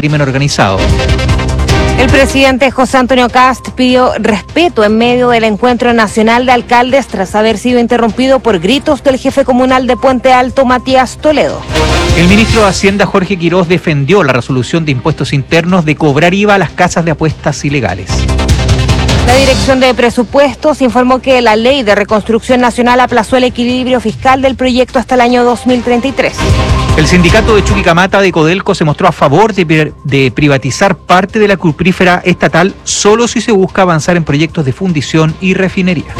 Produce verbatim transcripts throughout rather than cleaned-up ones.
crimen organizado. El presidente José Antonio Kast pidió respeto en medio del encuentro nacional de alcaldes tras haber sido interrumpido por gritos del jefe comunal de Puente Alto, Matías Toledo. El ministro de Hacienda, Jorge Quirós, defendió la resolución de impuestos internos de cobrar I V A a las casas de apuestas ilegales. La Dirección de Presupuestos informó que la Ley de Reconstrucción Nacional aplazó el equilibrio fiscal del proyecto hasta el año dos mil treinta y tres. El sindicato de Chuquicamata de Codelco se mostró a favor de, de privatizar parte de la cuprífera estatal solo si se busca avanzar en proyectos de fundición y refinería.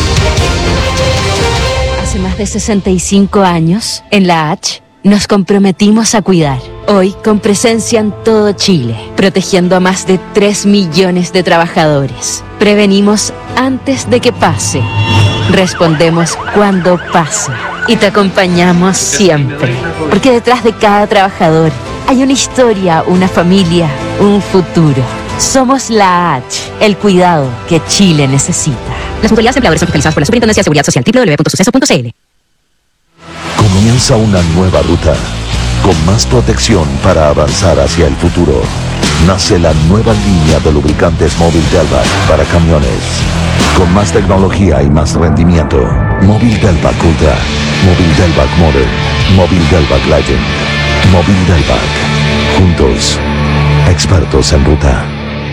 Hace más de sesenta y cinco años, en la H, nos comprometimos a cuidar. Hoy, con presencia en todo Chile, protegiendo a más de tres millones de trabajadores. Prevenimos antes de que pase. Respondemos cuando pasa. Y te acompañamos siempre. Porque detrás de cada trabajador hay una historia, una familia, un futuro. Somos la H, el cuidado que Chile necesita. Las mutualidades empleadores son fiscalizadas por la Superintendencia de Seguridad Social, doble u doble u doble u punto suceso punto c l. Comienza una nueva ruta, con más protección para avanzar hacia el futuro. Nace la nueva línea de lubricantes Móvil Delvac para camiones. Con más tecnología y más rendimiento. Móvil Delvac Ultra, Móvil Delvac Modern, Móvil Delvac Legend, Móvil Delvac. Juntos, expertos en ruta.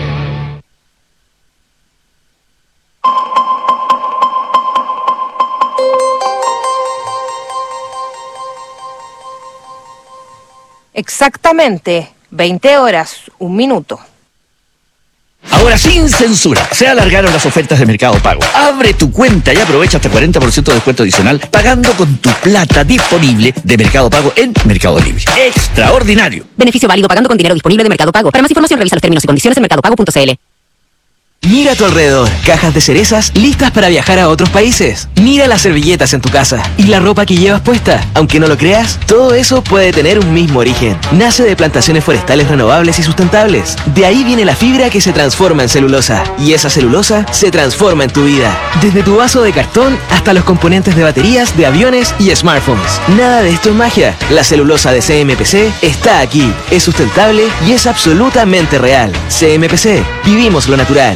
Exactamente veinte horas, un minuto. Ahora sin censura, se alargaron las ofertas de Mercado Pago. Abre tu cuenta y aprovecha hasta cuarenta por ciento de descuento adicional pagando con tu plata disponible de Mercado Pago en Mercado Libre. ¡Extraordinario! Beneficio válido pagando con dinero disponible de Mercado Pago. Para más información revisa los términos y condiciones en mercado pago punto c l. Mira a tu alrededor, cajas de cerezas listas para viajar a otros países. Mira las servilletas en tu casa y la ropa que llevas puesta. Aunque no lo creas, todo eso puede tener un mismo origen. Nace de plantaciones forestales renovables y sustentables. De ahí viene la fibra que se transforma en celulosa. Y esa celulosa se transforma en tu vida. Desde tu vaso de cartón hasta los componentes de baterías, de aviones y smartphones. Nada de esto es magia. La celulosa de C M P C está aquí. Es sustentable y es absolutamente real. C M P C. Vivimos lo natural.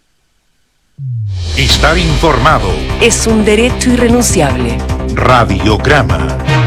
Estar informado es un derecho irrenunciable. Radiograma.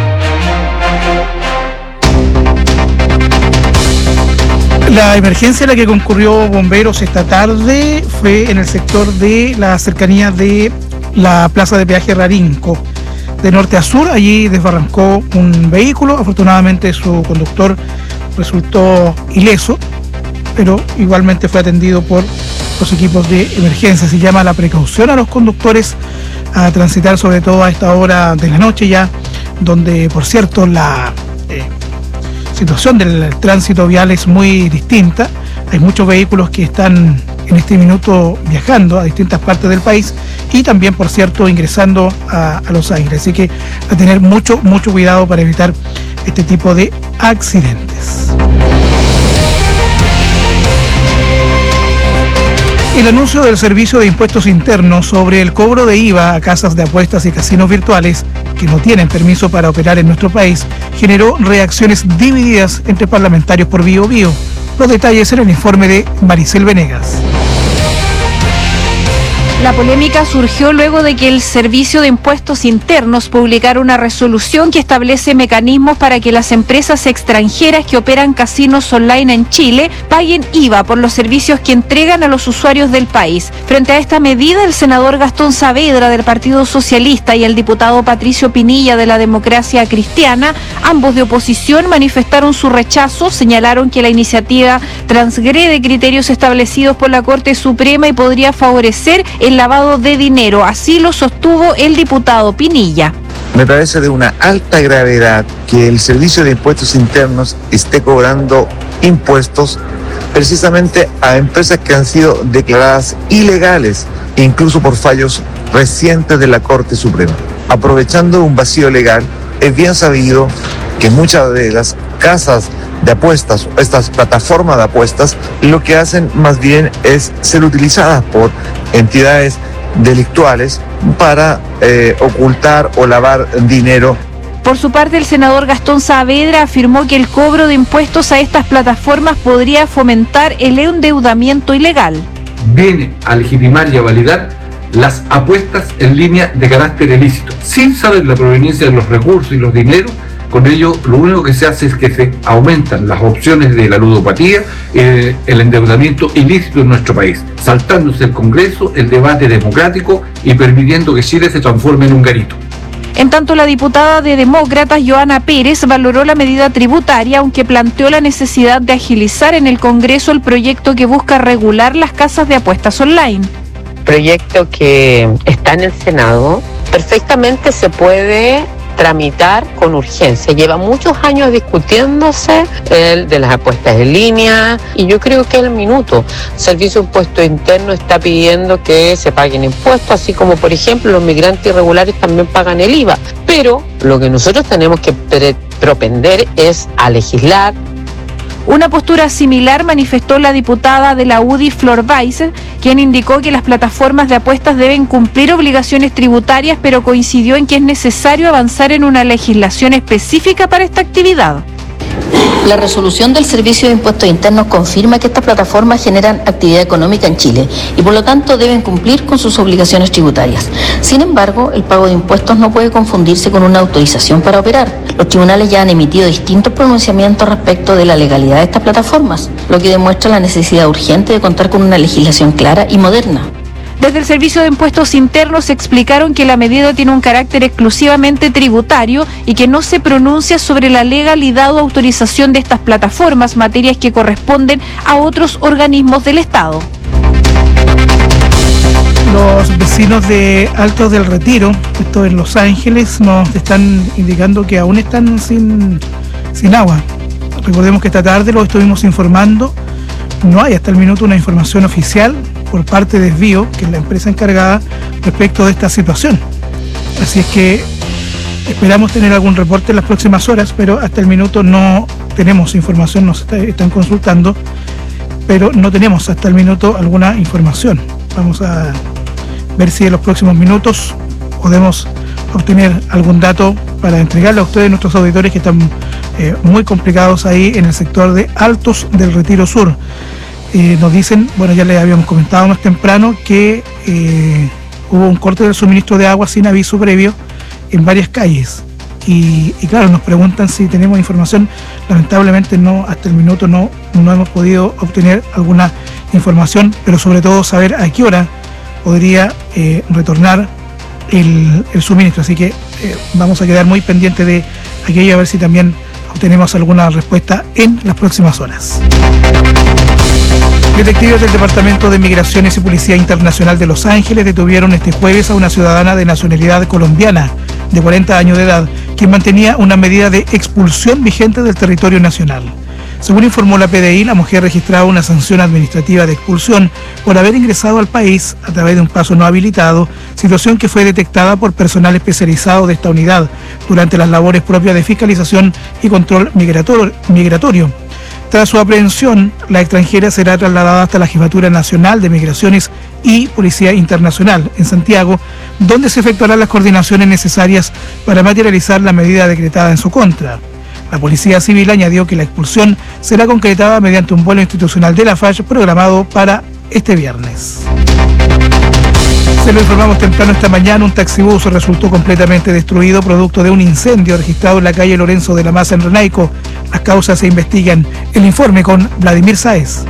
La emergencia a la que concurrió bomberos esta tarde fue en el sector de la cercanía de la plaza de peaje Rarinco. De norte a sur, allí desbarrancó un vehículo. Afortunadamente su conductor resultó ileso, pero igualmente fue atendido por los equipos de emergencia. Se llama la precaución a los conductores a transitar, sobre todo a esta hora de la noche ya, donde por cierto la eh, situación del tránsito vial es muy distinta. Hay muchos vehículos que están en este minuto viajando a distintas partes del país y también, por cierto, ingresando a, a Los Ángeles. Así que a tener mucho, mucho cuidado para evitar este tipo de accidentes. El anuncio del Servicio de Impuestos Internos sobre el cobro de I V A a casas de apuestas y casinos virtuales que no tienen permiso para operar en nuestro país generó reacciones divididas entre parlamentarios por Bío Bío. Los detalles en el informe de Maricel Venegas. La polémica surgió luego de que el Servicio de Impuestos Internos publicara una resolución que establece mecanismos para que las empresas extranjeras que operan casinos online en Chile paguen I V A por los servicios que entregan a los usuarios del país. Frente a esta medida, el senador Gastón Saavedra del Partido Socialista y el diputado Patricio Pinilla de la Democracia Cristiana, ambos de oposición, manifestaron su rechazo, señalaron que la iniciativa transgrede criterios establecidos por la Corte Suprema y podría favorecer el lavado de dinero. Así lo sostuvo el diputado Pinilla. Me parece de una alta gravedad que el Servicio de Impuestos Internos esté cobrando impuestos precisamente a empresas que han sido declaradas ilegales, incluso por fallos recientes de la Corte Suprema. Aprovechando un vacío legal, es bien sabido que muchas de las casas de apuestas, estas plataformas de apuestas, lo que hacen más bien es ser utilizadas por entidades delictuales para eh, ocultar o lavar dinero. Por su parte, el senador Gastón Saavedra afirmó que el cobro de impuestos a estas plataformas podría fomentar el endeudamiento ilegal. Viene a legitimar y a validar las apuestas en línea de carácter ilícito, sin saber la proveniencia de los recursos y los dineros. Con ello, lo único que se hace es que se aumentan las opciones de la ludopatía, eh, el endeudamiento ilícito en nuestro país, saltándose el Congreso, el debate democrático y permitiendo que Chile se transforme en un garito. En tanto, la diputada de Demócratas, Joana Pérez, valoró la medida tributaria, aunque planteó la necesidad de agilizar en el Congreso el proyecto que busca regular las casas de apuestas online. Proyecto que está en el Senado, perfectamente se puede tramitar con urgencia. Lleva muchos años discutiéndose el de las apuestas en línea y yo creo que el minuto. Servicio de Impuesto Interno está pidiendo que se paguen impuestos, así como por ejemplo los migrantes irregulares también pagan el I V A. Pero lo que nosotros tenemos que pre- propender es a legislar. Una postura similar manifestó la diputada de la U D I, Flor Weiser, quien indicó que las plataformas de apuestas deben cumplir obligaciones tributarias, pero coincidió en que es necesario avanzar en una legislación específica para esta actividad. La resolución del Servicio de Impuestos Internos confirma que estas plataformas generan actividad económica en Chile y por lo tanto deben cumplir con sus obligaciones tributarias. Sin embargo, el pago de impuestos no puede confundirse con una autorización para operar. Los tribunales ya han emitido distintos pronunciamientos respecto de la legalidad de estas plataformas, lo que demuestra la necesidad urgente de contar con una legislación clara y moderna. Desde el Servicio de Impuestos Internos explicaron que la medida tiene un carácter exclusivamente tributario y que no se pronuncia sobre la legalidad o autorización de estas plataformas, materias que corresponden a otros organismos del Estado. Los vecinos de Altos del Retiro, esto en Los Ángeles, nos están indicando que aún están sin, sin agua. Recordemos que esta tarde lo estuvimos informando. No hay hasta el minuto una información oficial por parte de Desvío, que es la empresa encargada, respecto de esta situación. Así es que esperamos tener algún reporte en las próximas horas, pero hasta el minuto no tenemos información, nos está, están consultando, pero no tenemos hasta el minuto alguna información. Vamos a ver si en los próximos minutos podemos obtener algún dato para entregarle a ustedes, nuestros auditores, que están eh, muy complicados ahí en el sector de Altos del Retiro Sur. Eh, nos dicen, bueno, ya les habíamos comentado más temprano que eh, hubo un corte del suministro de agua sin aviso previo en varias calles. Y, y claro, nos preguntan si tenemos información. Lamentablemente no, hasta el minuto no, no hemos podido obtener alguna información, pero sobre todo saber a qué hora podría eh, retornar el, el suministro. Así que eh, vamos a quedar muy pendientes de aquello, a ver si también obtenemos alguna respuesta en las próximas horas. Detectives del Departamento de Migraciones y Policía Internacional de Los Ángeles detuvieron este jueves a una ciudadana de nacionalidad colombiana de cuarenta años de edad, quien mantenía una medida de expulsión vigente del territorio nacional. Según informó la P D I, la mujer registraba una sanción administrativa de expulsión por haber ingresado al país a través de un paso no habilitado, situación que fue detectada por personal especializado de esta unidad durante las labores propias de fiscalización y control migratorio. Tras su aprehensión, la extranjera será trasladada hasta la Jefatura Nacional de Migraciones y Policía Internacional en Santiago, donde se efectuarán las coordinaciones necesarias para materializar la medida decretada en su contra. La Policía Civil añadió que la expulsión será concretada mediante un vuelo institucional de la F A S programado para este viernes. Se lo informamos temprano esta mañana, un taxibús resultó completamente destruido producto de un incendio registrado en la calle Lorenzo de la Maza en Renaico. Las causas se investigan. El informe con Vladimir Sáez.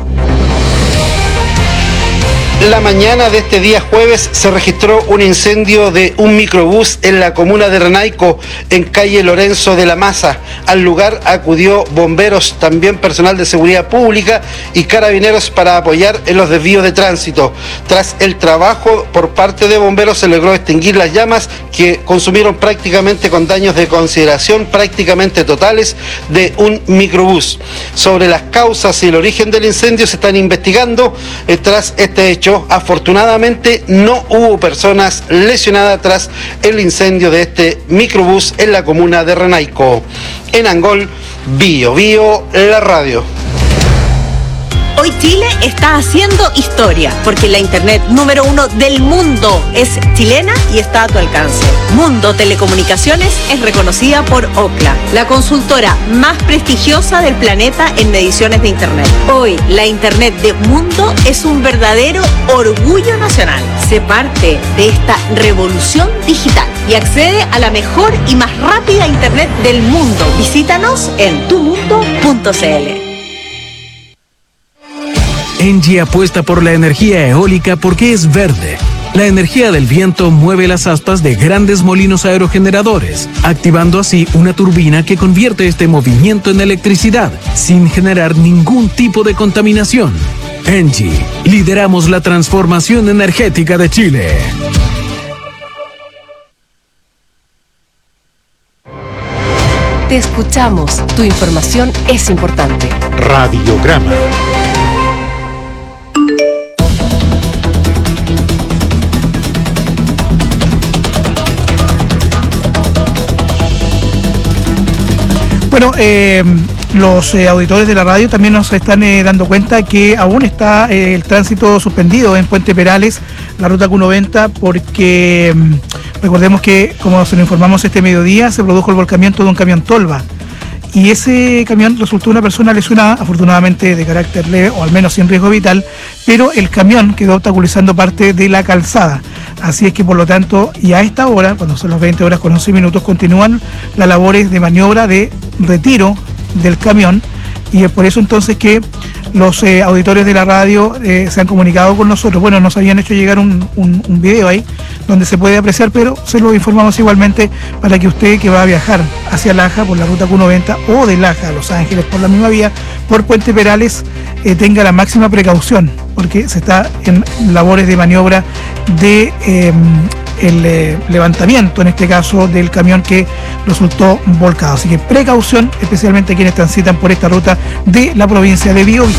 La mañana de este día jueves se registró un incendio de un microbús en la comuna de Renaico, en calle Lorenzo de la Maza. Al lugar acudió bomberos, también personal de seguridad pública y carabineros para apoyar en los desvíos de tránsito. Tras el trabajo por parte de bomberos se logró extinguir las llamas que consumieron prácticamente con daños de consideración prácticamente totales de un microbús. Sobre las causas y el origen del incendio se están investigando. Eh, tras este hecho, afortunadamente no hubo personas lesionadas tras el incendio de este microbús en la comuna de Renaico. En Angol, Bio Bio, la radio. Hoy Chile está haciendo historia, porque la internet número uno del mundo es chilena y está a tu alcance. Mundo Telecomunicaciones es reconocida por Ookla, la consultora más prestigiosa del planeta en mediciones de internet. Hoy, la internet de Mundo es un verdadero orgullo nacional. Se parte de esta revolución digital y accede a la mejor y más rápida internet del mundo. Visítanos en tu mundo punto c l. Engie apuesta por la energía eólica porque es verde. La energía del viento mueve las aspas de grandes molinos aerogeneradores, activando así una turbina que convierte este movimiento en electricidad, sin generar ningún tipo de contaminación. Engie, lideramos la transformación energética de Chile. Te escuchamos. Tu información es importante. Radiograma. Bueno, eh, los eh, auditores de la radio también nos están eh, dando cuenta que aún está eh, el tránsito suspendido en Puente Perales, la ruta Q noventa, porque eh, recordemos que, como se lo informamos este mediodía, se produjo el volcamiento de un camión tolva. Y ese camión resultó una persona lesionada, afortunadamente de carácter leve o al menos sin riesgo vital, pero el camión quedó obstaculizando parte de la calzada. Así es que, por lo tanto, y a esta hora, cuando son las veinte horas con once minutos, continúan las labores de maniobra de retiro del camión, y es por eso entonces que los eh, auditores de la radio eh, se han comunicado con nosotros. Bueno, nos habían hecho llegar un, un, un video ahí donde se puede apreciar, pero se lo informamos igualmente para que usted, que va a viajar hacia Laja por la ruta Q noventa o de Laja a Los Ángeles por la misma vía, por Puente Perales, eh, tenga la máxima precaución, porque se está en labores de maniobra de eh, el eh, levantamiento, en este caso, del camión que resultó volcado. Así que precaución, especialmente quienes transitan por esta ruta de la provincia de Biobío.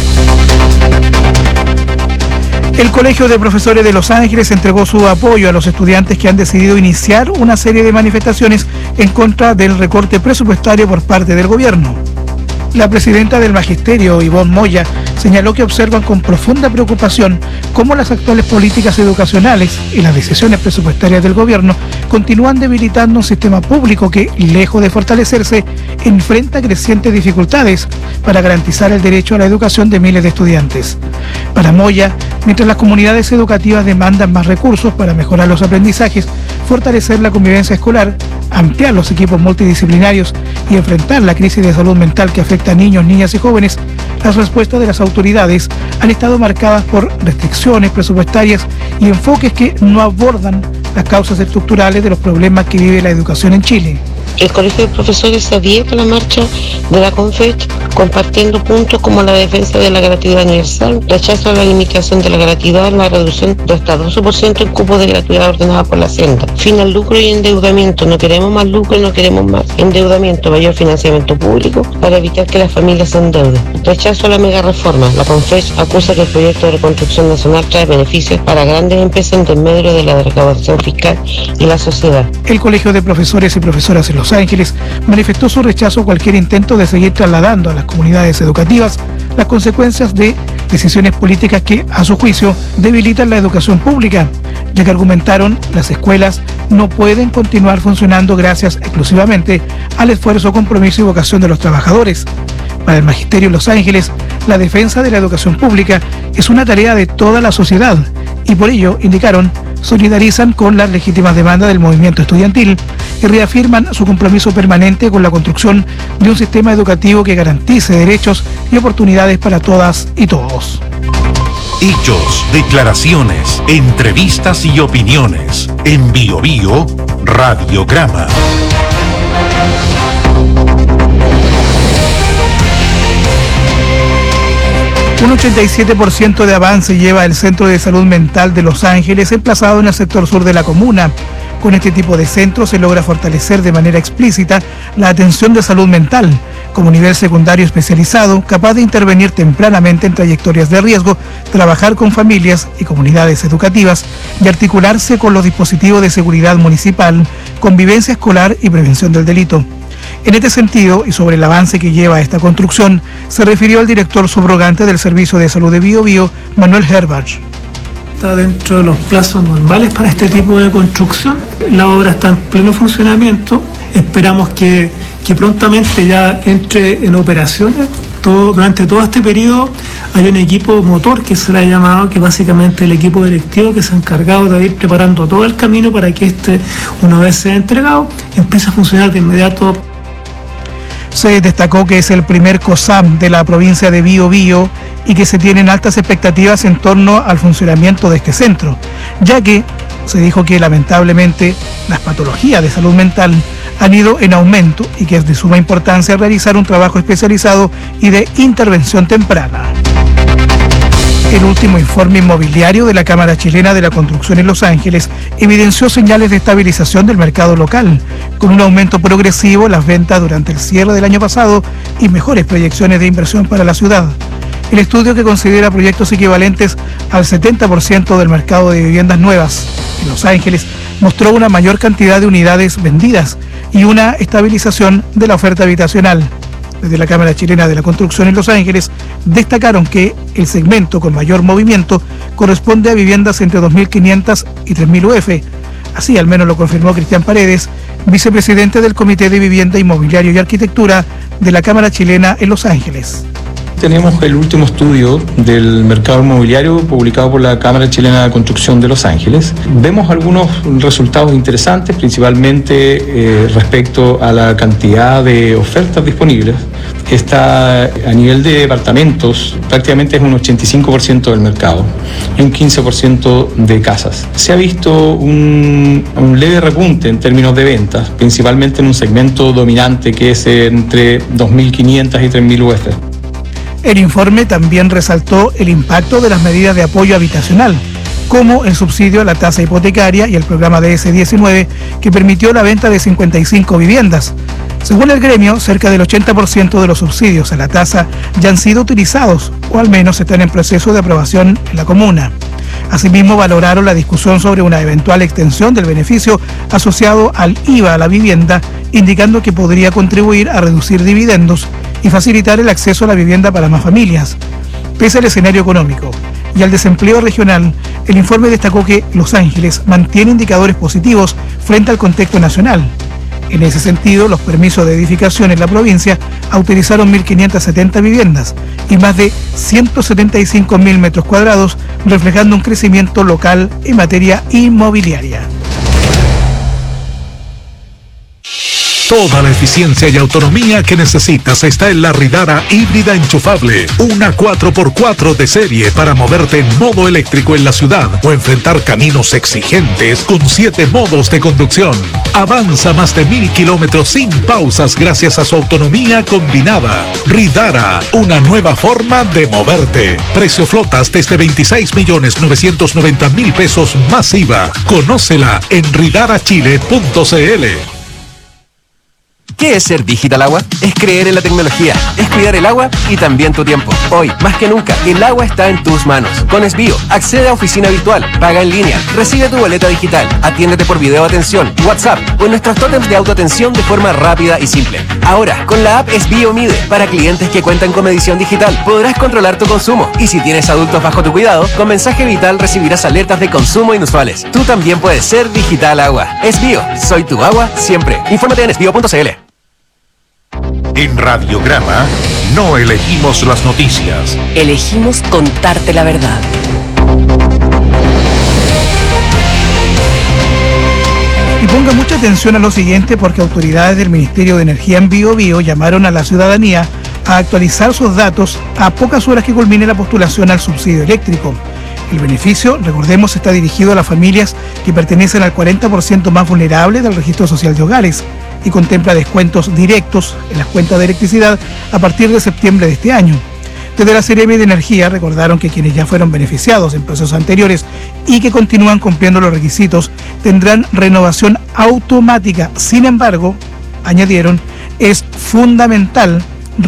El Colegio de Profesores de Los Ángeles entregó su apoyo a los estudiantes que han decidido iniciar una serie de manifestaciones en contra del recorte presupuestario por parte del gobierno. La presidenta del Magisterio, Ivonne Moya, señaló que observan con profunda preocupación cómo las actuales políticas educacionales y las decisiones presupuestarias del gobierno continúan debilitando un sistema público que, lejos de fortalecerse, enfrenta crecientes dificultades para garantizar el derecho a la educación de miles de estudiantes. Para Moya, mientras las comunidades educativas demandan más recursos para mejorar los aprendizajes, fortalecer la convivencia escolar, ampliar los equipos multidisciplinarios y enfrentar la crisis de salud mental que afecta a niños, niñas y jóvenes, las respuestas de las autoridades han estado marcadas por restricciones presupuestarias y enfoques que no abordan las causas estructurales de los problemas que vive la educación en Chile. El Colegio de Profesores se adhiere a la marcha de la CONFECH, compartiendo puntos como la defensa de la gratuidad universal, rechazo a la limitación de la gratuidad, la reducción de hasta doce por ciento en cupos de gratuidad ordenada por la Hacienda, fin al lucro y endeudamiento. No queremos más lucro y no queremos más endeudamiento, mayor financiamiento público para evitar que las familias se endeuden. Rechazo a la mega reforma. La CONFECH acusa que el proyecto de reconstrucción nacional trae beneficios para grandes empresas en desmedro de la recaudación fiscal y la sociedad. El Colegio de Profesores y Profesoras en Los Ángeles manifestó su rechazo a cualquier intento de seguir trasladando a las comunidades educativas las consecuencias de decisiones políticas que, a su juicio, debilitan la educación pública, ya que argumentaron las escuelas no pueden continuar funcionando gracias exclusivamente al esfuerzo, compromiso y vocación de los trabajadores. Para el Magisterio de Los Ángeles, la defensa de la educación pública es una tarea de toda la sociedad y por ello, indicaron, solidarizan con las legítimas demandas del movimiento estudiantil y reafirman su compromiso permanente con la construcción de un sistema educativo que garantice derechos y oportunidades para todas y todos. Hechos, declaraciones, entrevistas y opiniones. En Biobío, Radiograma. Un ochenta y siete por ciento de avance lleva el Centro de Salud Mental de Los Ángeles, emplazado en el sector sur de la comuna. Con este tipo de centros se logra fortalecer de manera explícita la atención de salud mental, como nivel secundario especializado, capaz de intervenir tempranamente en trayectorias de riesgo, trabajar con familias y comunidades educativas y articularse con los dispositivos de seguridad municipal, convivencia escolar y prevención del delito. En este sentido, y sobre el avance que lleva esta construcción, se refirió al director subrogante del Servicio de Salud de Biobío, Manuel Herbach. Está dentro de los plazos normales para este tipo de construcción. La obra está en pleno funcionamiento. Esperamos que, que prontamente ya entre en operaciones. Todo, durante todo este periodo hay un equipo motor que se le ha llamado, que básicamente el equipo directivo que se ha encargado de ir preparando todo el camino para que este, una vez sea entregado, empiece a funcionar de inmediato. Se destacó que es el primer COSAM de la provincia de Biobío y que se tienen altas expectativas en torno al funcionamiento de este centro, ya que se dijo que lamentablemente las patologías de salud mental han ido en aumento y que es de suma importancia realizar un trabajo especializado y de intervención temprana. El último informe inmobiliario de la Cámara Chilena de la Construcción en Los Ángeles evidenció señales de estabilización del mercado local, con un aumento progresivo en las ventas durante el cierre del año pasado y mejores proyecciones de inversión para la ciudad. El estudio, que considera proyectos equivalentes al setenta por ciento del mercado de viviendas nuevas en Los Ángeles, mostró una mayor cantidad de unidades vendidas y una estabilización de la oferta habitacional. Desde la Cámara Chilena de la Construcción en Los Ángeles destacaron que el segmento con mayor movimiento corresponde a viviendas entre dos mil quinientas y tres mil U F. Así al menos lo confirmó Cristian Paredes, vicepresidente del Comité de Vivienda, Inmobiliario y Arquitectura de la Cámara Chilena en Los Ángeles. Tenemos el último estudio del mercado inmobiliario publicado por la Cámara Chilena de Construcción de Los Ángeles. Vemos algunos resultados interesantes, principalmente eh, respecto a la cantidad de ofertas disponibles. Está a nivel de departamentos, prácticamente es un ochenta y cinco por ciento del mercado y un quince por ciento de casas. Se ha visto un, un leve repunte en términos de ventas, principalmente en un segmento dominante que es entre dos mil quinientas y tres mil U F. El informe también resaltó el impacto de las medidas de apoyo habitacional, como el subsidio a la tasa hipotecaria y el programa D S diecinueve, que permitió la venta de cincuenta y cinco viviendas. Según el gremio, cerca del ochenta por ciento de los subsidios a la tasa ya han sido utilizados, o al menos están en proceso de aprobación en la comuna. Asimismo, valoraron la discusión sobre una eventual extensión del beneficio asociado al I V A a la vivienda, indicando que podría contribuir a reducir dividendos y facilitar el acceso a la vivienda para más familias. Pese al escenario económico y al desempleo regional, el informe destacó que Los Ángeles mantiene indicadores positivos frente al contexto nacional. En ese sentido, los permisos de edificación en la provincia autorizaron mil quinientas setenta viviendas y más de ciento setenta y cinco mil metros cuadrados, reflejando un crecimiento local en materia inmobiliaria. Toda la eficiencia y autonomía que necesitas está en la Ridara híbrida enchufable. Una cuatro por cuatro de serie para moverte en modo eléctrico en la ciudad o enfrentar caminos exigentes con siete modos de conducción. Avanza más de mil kilómetros sin pausas gracias a su autonomía combinada. Ridara, una nueva forma de moverte. Precio flotas desde veintiséis millones novecientos noventa mil pesos más I V A. Conócela en ridara chile punto c l. ¿Qué es ser Digital Agua? Es creer en la tecnología, es cuidar el agua y también tu tiempo. Hoy, más que nunca, el agua está en tus manos. Con Esbio, accede a oficina virtual, paga en línea, recibe tu boleta digital, atiéndete por video atención, WhatsApp o en nuestros tótems de autoatención de forma rápida y simple. Ahora, con la app Esbio Mide, para clientes que cuentan con medición digital, podrás controlar tu consumo. Y si tienes adultos bajo tu cuidado, con mensaje vital recibirás alertas de consumo inusuales. Tú también puedes ser Digital Agua. Esbio, soy tu agua siempre. Infórmate en esbio punto c l. En Radiograma no elegimos las noticias. Elegimos contarte la verdad. Y ponga mucha atención a lo siguiente, porque autoridades del Ministerio de Energía en Biobío llamaron a la ciudadanía a actualizar sus datos a pocas horas que culmine la postulación al subsidio eléctrico. El beneficio, recordemos, está dirigido a las familias que pertenecen al cuarenta por ciento más vulnerable del registro social de hogares y contempla descuentos directos en las cuentas de electricidad a partir de septiembre de este año. Desde la Seremi de Energía recordaron que quienes ya fueron beneficiados en procesos anteriores y que continúan cumpliendo los requisitos tendrán renovación automática. Sin embargo, añadieron, es fundamental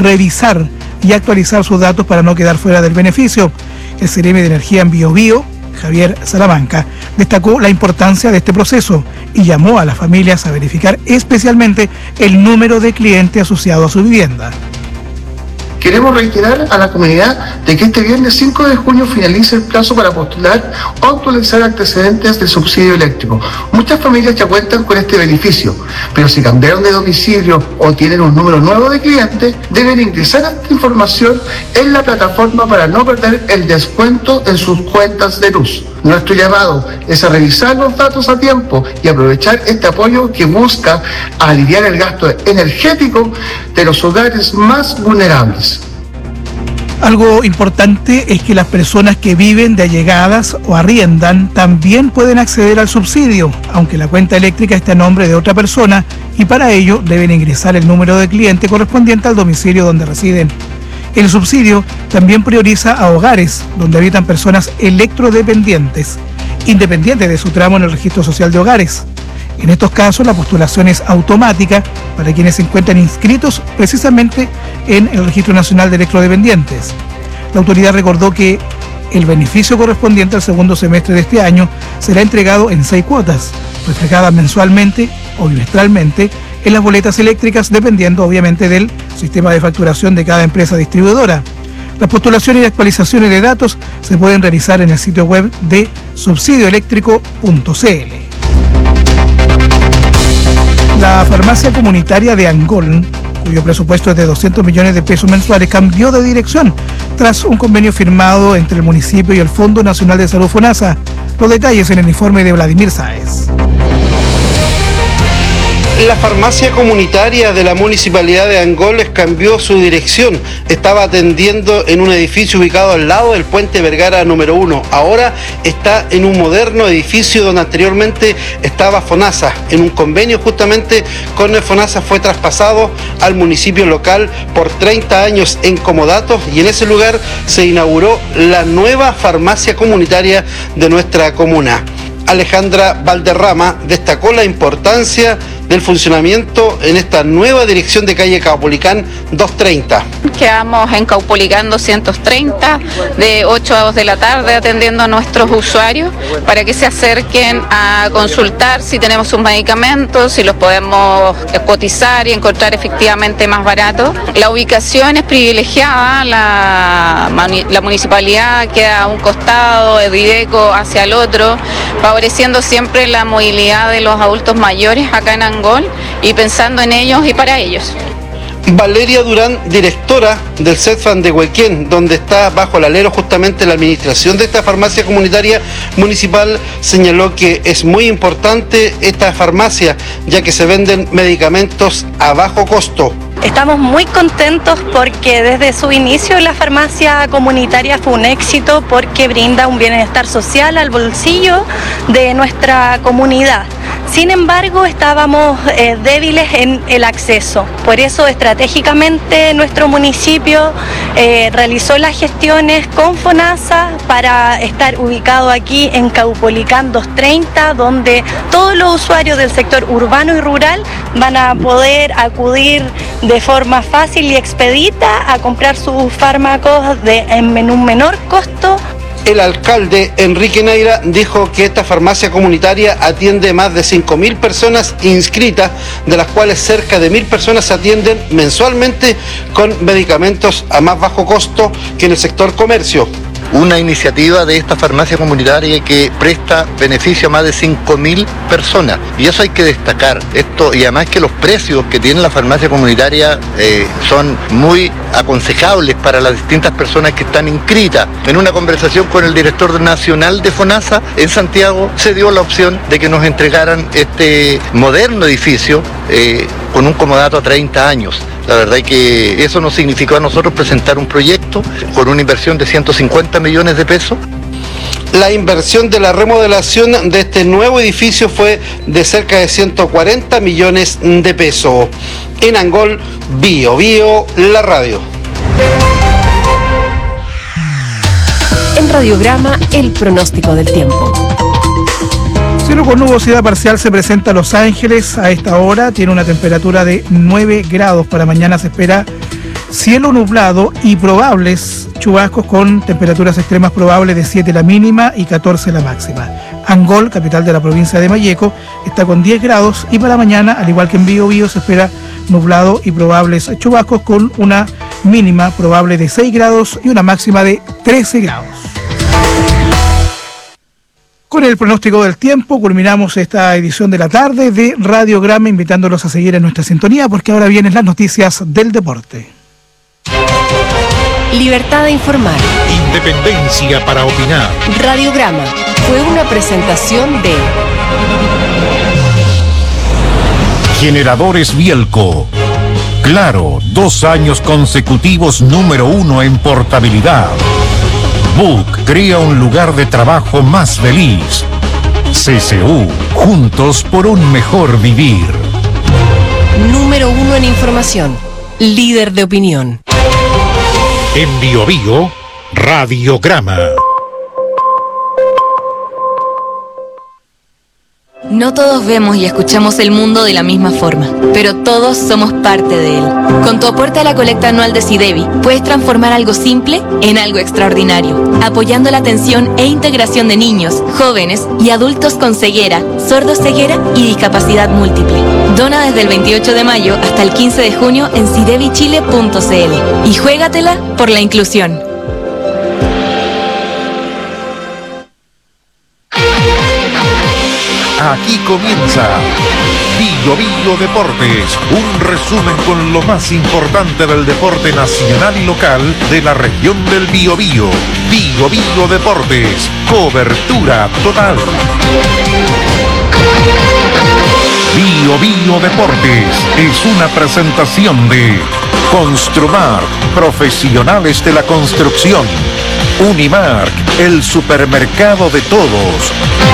revisar y actualizar sus datos para no quedar fuera del beneficio. El Seremi de Energía en Biobío Javier Salamanca, destacó la importancia de este proceso y llamó a las familias a verificar especialmente el número de cliente asociado a su vivienda. Queremos reiterar a la comunidad de que este viernes cinco de junio finaliza el plazo para postular o actualizar antecedentes del subsidio eléctrico. Muchas familias ya cuentan con este beneficio, pero si cambiaron de domicilio o tienen un número nuevo de clientes, deben ingresar esta información en la plataforma para no perder el descuento en sus cuentas de luz. Nuestro llamado es a revisar los datos a tiempo y aprovechar este apoyo que busca aliviar el gasto energético de los hogares más vulnerables. Algo importante es que las personas que viven de allegadas o arriendan también pueden acceder al subsidio, aunque la cuenta eléctrica esté a nombre de otra persona, y para ello deben ingresar el número de cliente correspondiente al domicilio donde residen. El subsidio también prioriza a hogares donde habitan personas electrodependientes, independientes de su tramo en el registro social de hogares. En estos casos, la postulación es automática para quienes se encuentran inscritos precisamente en el Registro Nacional de Electrodependientes. La autoridad recordó que el beneficio correspondiente al segundo semestre de este año será entregado en seis cuotas, reflejadas mensualmente o bimestralmente en las boletas eléctricas, dependiendo obviamente del sistema de facturación de cada empresa distribuidora. Las postulaciones y actualizaciones de datos se pueden realizar en el sitio web de subsidio eléctrico punto c l. La farmacia comunitaria de Angol, cuyo presupuesto es de doscientos millones de pesos mensuales, cambió de dirección tras un convenio firmado entre el municipio y el Fondo Nacional de Salud FONASA. Los detalles en el informe de Vladimir Sáez. La farmacia comunitaria de la Municipalidad de Angoles cambió su dirección. Estaba atendiendo en un edificio ubicado al lado del Puente Vergara número uno. Ahora está en un moderno edificio donde anteriormente estaba FONASA. En un convenio justamente con el FONASA fue traspasado al municipio local por treinta años en comodatos, y en ese lugar se inauguró la nueva farmacia comunitaria de nuestra comuna. Alejandra Valderrama destacó la importancia del funcionamiento en esta nueva dirección de calle Caupolicán doscientos treinta. Quedamos en Caupolicán doscientos treinta de ocho a dos de la tarde atendiendo a nuestros usuarios para que se acerquen a consultar si tenemos sus medicamentos, si los podemos cotizar y encontrar efectivamente más baratos. La ubicación es privilegiada, la, la municipalidad queda a un costado, el Videco hacia el otro, favoreciendo siempre la movilidad de los adultos mayores acá en Angol y pensando en ellos y para ellos. Valeria Durán, directora del CETFAN de Huequén, donde está bajo el alero justamente la administración de esta farmacia comunitaria municipal, señaló que es muy importante esta farmacia, ya que se venden medicamentos a bajo costo. Estamos muy contentos porque desde su inicio la farmacia comunitaria fue un éxito porque brinda un bienestar social al bolsillo de nuestra comunidad. Sin embargo, estábamos eh, débiles en el acceso. Por eso, estratégicamente, nuestro municipio eh, realizó las gestiones con FONASA para estar ubicado aquí en Caupolicán doscientos treinta, donde todos los usuarios del sector urbano y rural van a poder acudir de forma fácil y expedita a comprar sus fármacos de, en un menor costo. El alcalde Enrique Neira dijo que esta farmacia comunitaria atiende más de cinco mil personas inscritas, de las cuales cerca de mil personas se atienden mensualmente con medicamentos a más bajo costo que en el sector comercio. Una iniciativa de esta farmacia comunitaria que presta beneficio a más de cinco mil personas, y eso hay que destacar esto, y además que los precios que tiene la farmacia comunitaria eh, son muy aconsejables para las distintas personas que están inscritas. En una conversación con el director nacional de FONASA en Santiago se dio la opción de que nos entregaran este moderno edificio eh, con un comodato a treinta años. La verdad es que eso nos significó a nosotros presentar un proyecto con una inversión de ciento cincuenta millones de pesos. La inversión de la remodelación de este nuevo edificio fue de cerca de ciento cuarenta millones de pesos. En Angol, Bio Bio, la radio. En Radiograma, el pronóstico del tiempo. Cielo con nubosidad parcial se presenta a Los Ángeles a esta hora. Tiene una temperatura de nueve grados. Para mañana se espera cielo nublado y probables chubascos con temperaturas extremas probables de siete la mínima y catorce la máxima. Angol, capital de la provincia de Malleco, está con diez grados y para mañana, al igual que en Bío Bío, se espera nublado y probables chubascos con una mínima probable de seis grados y una máxima de trece grados. Con el pronóstico del tiempo culminamos esta edición de la tarde de Radiograma, invitándolos a seguir en nuestra sintonía porque ahora vienen las noticias del deporte. Libertad de informar. Independencia para opinar. Radiograma fue una presentación de Generadores Bielco. Claro, dos años consecutivos número uno en portabilidad. Book crea un lugar de trabajo más feliz. C C U, juntos por un mejor vivir. Número uno en información. Líder de opinión. En Bío Bío, Radiograma. No todos vemos y escuchamos el mundo de la misma forma, pero todos somos parte de él. Con tu aporte a la colecta anual de SIDEBI, puedes transformar algo simple en algo extraordinario, apoyando la atención e integración de niños, jóvenes y adultos con ceguera, sordoceguera y discapacidad múltiple. Dona desde el veintiocho de mayo hasta el quince de junio en sidebi chile punto c l y juégatela por la inclusión. Aquí comienza Bío Bío Deportes, un resumen con lo más importante del deporte nacional y local de la región del Bío Bío. Bío Bío Deportes, cobertura total. Bío Bío Deportes es una presentación de Construmar, profesionales de la construcción. Unimark, el supermercado de todos.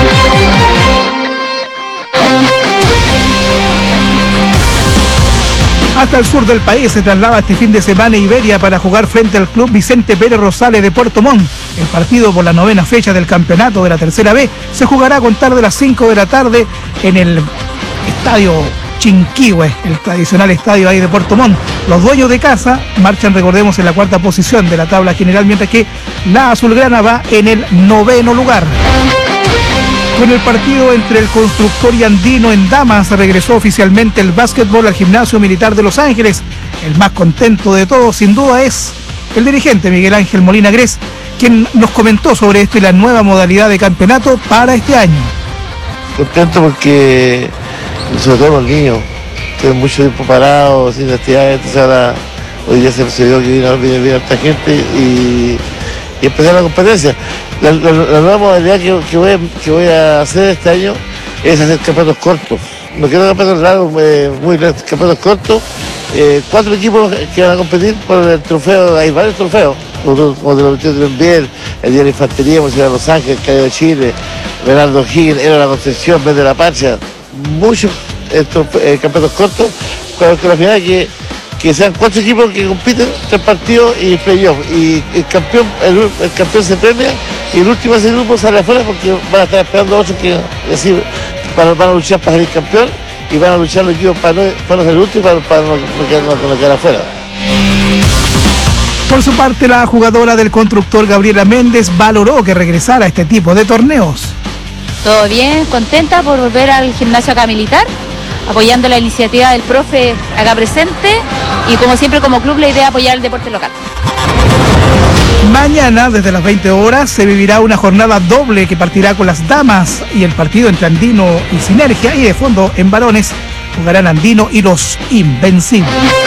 Hasta el sur del país se traslada este fin de semana Iberia para jugar frente al club Vicente Pérez Rosales de Puerto Montt. El partido por la novena fecha del campeonato de la tercera B se jugará a contar de las cinco de la tarde en el estadio Chinquihue, el tradicional estadio ahí de Puerto Montt. Los dueños de casa marchan, recordemos, en la cuarta posición de la tabla general, mientras que la azulgrana va en el noveno lugar. Con el partido entre el Constructor y Andino en Damas regresó oficialmente el básquetbol al Gimnasio Militar de Los Ángeles. El más contento de todos, sin duda, es el dirigente Miguel Ángel Molina Gres, quien nos comentó sobre esto y la nueva modalidad de campeonato para este año. Contento porque, sobre todo con niños, estuve mucho tiempo parado, sin actividades, entonces ahora hoy día se vio que vino, vino, vino esta gente y, y empezar la competencia. La, la, la nueva modalidad que, que, voy a, que voy a hacer este año es hacer campeonatos cortos. No quiero campeonatos largos, eh, muy largos, campeonatos cortos. Eh, cuatro equipos que van a competir por el trofeo, hay varios trofeos, como, como te lo metieron bien, el Día de la Infantería, Municipal de Los Ángeles, el Cayo de Chile, Bernardo Higgins, Era la Concepción, Vez de la Pacha, muchos estos, eh, campeonatos cortos, con, con la final que que sean cuatro equipos que compiten, tres partidos y playoff. Y el campeón, el, el campeón se premia y el último de ese grupo sale afuera porque van a estar esperando a otros que decir, van, van a luchar para salir campeón y van a luchar los equipos para no, para no ser últimos y para, para no, no, quedar, no, no quedar afuera. Por su parte, la jugadora del Constructor, Gabriela Méndez, valoró que regresara a este tipo de torneos. Todo bien, contenta por volver al gimnasio acá militar, apoyando la iniciativa del profe acá presente y como siempre como club la idea de apoyar el deporte local. Mañana desde las veinte horas se vivirá una jornada doble que partirá con las damas y el partido entre Andino y Sinergia, y de fondo en varones jugarán Andino y los Invencibles.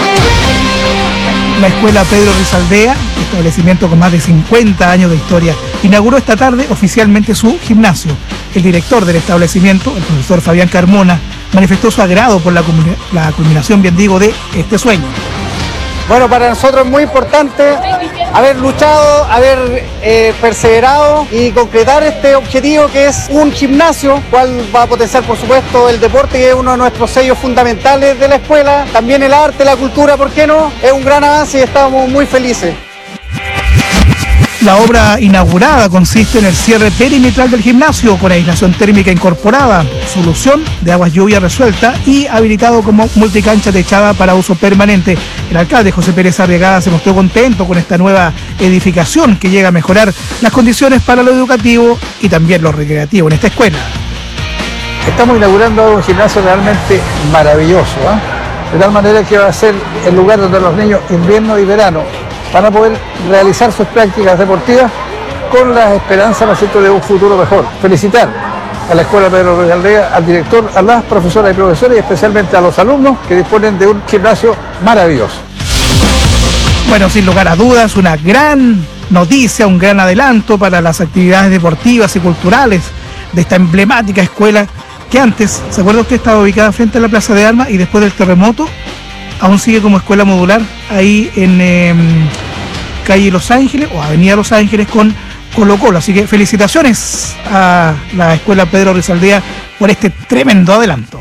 La escuela Pedro Rizaldea, establecimiento con más de cincuenta años de historia, inauguró esta tarde oficialmente su gimnasio. El director del establecimiento, el profesor Fabián Carmona, manifestó su agrado por la, la culminación, bien digo, de este sueño. Bueno, para nosotros es muy importante haber luchado, haber eh, perseverado y concretar este objetivo que es un gimnasio, cual va a potenciar, por supuesto, el deporte, que es uno de nuestros sellos fundamentales de la escuela, también el arte, la cultura, ¿por qué no? Es un gran avance y estamos muy felices. La obra inaugurada consiste en el cierre perimetral del gimnasio con aislación térmica incorporada, solución de aguas lluvia resuelta y habilitado como multicancha techada para uso permanente. El alcalde José Pérez Arriagada se mostró contento con esta nueva edificación que llega a mejorar las condiciones para lo educativo y también lo recreativo en esta escuela. Estamos inaugurando un gimnasio realmente maravilloso, ¿eh? De tal manera que va a ser el lugar donde los niños invierno y verano van a poder realizar sus prácticas deportivas con las esperanzas, ¿no es cierto?, de un futuro mejor. Felicitar a la Escuela Pedro Ruiz Aldea, al director, a las profesoras y profesores y especialmente a los alumnos que disponen de un gimnasio maravilloso. Bueno, sin lugar a dudas, una gran noticia, un gran adelanto para las actividades deportivas y culturales de esta emblemática escuela que antes, ¿se acuerda usted? Estaba ubicada frente a la Plaza de Armas y después del terremoto aún sigue como escuela modular ahí en eh, calle Los Ángeles o avenida Los Ángeles con Colo Colo. Así que felicitaciones a la Escuela Pedro Ruiz Aldea por este tremendo adelanto.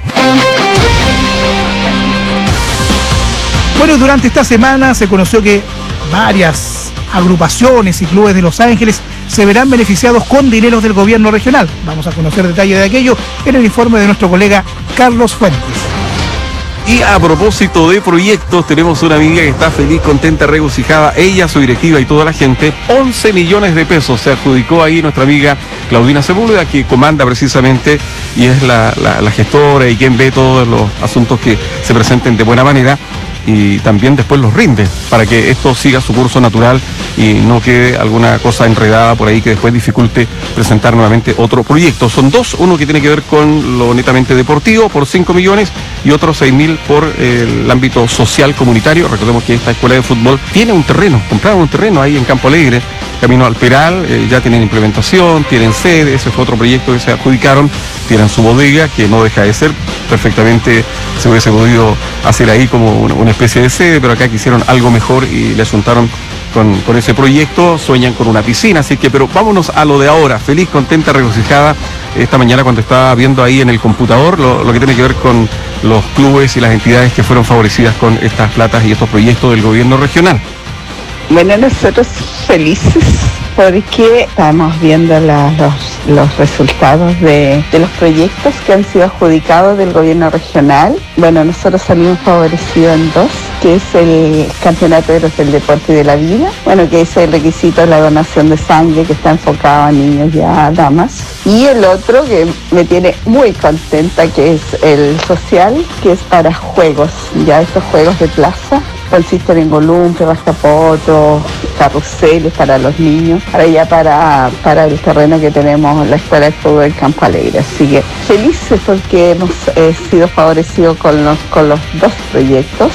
Bueno, durante esta semana se conoció que varias agrupaciones y clubes de Los Ángeles se verán beneficiados con dineros del gobierno regional. Vamos a conocer detalles de aquello en el informe de nuestro colega Carlos Fuentes. Y a propósito de proyectos, tenemos una amiga que está feliz, contenta, regocijada, ella, su directiva y toda la gente. once millones de pesos se adjudicó ahí nuestra amiga Claudina Sepúlveda, que comanda precisamente y es la, la, la gestora y quien ve todos los asuntos que se presenten de buena manera y también después los rinde para que esto siga su curso natural y no quede alguna cosa enredada por ahí que después dificulte presentar nuevamente otro proyecto. Son dos, uno que tiene que ver con lo netamente deportivo por cinco millones y otro seis mil por eh, el ámbito social comunitario. Recordemos que esta escuela de fútbol tiene un terreno, compraron un terreno ahí en Campo Alegre, camino al Peral, eh, ya tienen implementación, tienen sede, ese fue otro proyecto que se adjudicaron, tienen su bodega que no deja de ser, perfectamente se hubiese podido hacer ahí como una, una especie de sede, pero acá quisieron algo mejor y le asuntaron con, con ese proyecto, sueñan con una piscina, así que, pero vámonos a lo de ahora, feliz, contenta, regocijada, esta mañana cuando estaba viendo ahí en el computador lo, lo que tiene que ver con los clubes y las entidades que fueron favorecidas con estas platas y estos proyectos del gobierno regional. Bueno, nosotros felices porque estamos viendo la, los, los resultados de, de los proyectos que han sido adjudicados del gobierno regional. Bueno, nosotros salimos favorecidos en dos, que es el Campeonato del Deporte y de la Vida, bueno, que es el requisito de la donación de sangre que está enfocado a niños y a damas. Y el otro que me tiene muy contenta, que es el social, que es para juegos, ya estos juegos de plaza. Consisten en columpio, bascapoto, carruseles para los niños, para ya para, para el terreno que tenemos en la Escuela de Fútbol en Campo Alegre. Así que felices porque hemos eh, sido favorecidos con los, con los dos proyectos.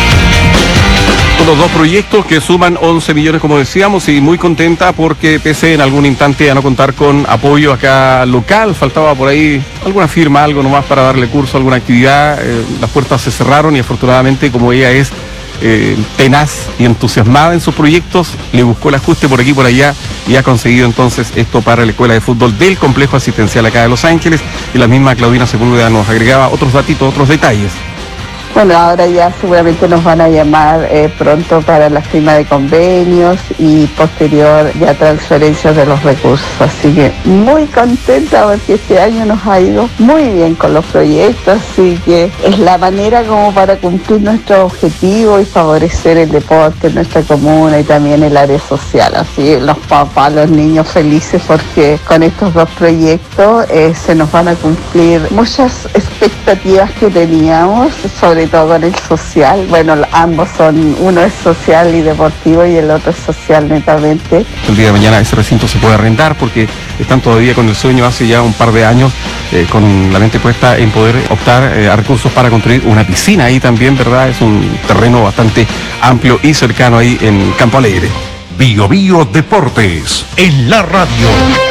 Los dos proyectos que suman once millones, como decíamos, y muy contenta porque pese en algún instante a no contar con apoyo acá local, faltaba por ahí alguna firma, algo nomás para darle curso a alguna actividad, eh, las puertas se cerraron y afortunadamente, como ella es eh, tenaz y entusiasmada en sus proyectos, le buscó el ajuste por aquí y por allá y ha conseguido entonces esto para la Escuela de Fútbol del Complejo Asistencial acá de Los Ángeles, y la misma Claudina Sepúlveda nos agregaba otros datitos, otros detalles. Bueno, ahora ya seguramente nos van a llamar eh, pronto para la firma de convenios y posterior ya transferencias de los recursos. Así que muy contenta porque este año nos ha ido muy bien con los proyectos, así que es la manera como para cumplir nuestro objetivo y favorecer el deporte en nuestra comuna y también el área social. Así los papás, los niños felices porque con estos dos proyectos eh, se nos van a cumplir muchas expectativas que teníamos, sobre todo en el social. Bueno, ambos son, uno es social y deportivo y el otro es social netamente. El día de mañana ese recinto se puede arrendar porque están todavía con el sueño hace ya un par de años, eh, con la mente puesta en poder optar eh, a recursos para construir una piscina ahí también, ¿verdad? Es un terreno bastante amplio y cercano ahí en Campo Alegre. Bio Bio Deportes en la radio.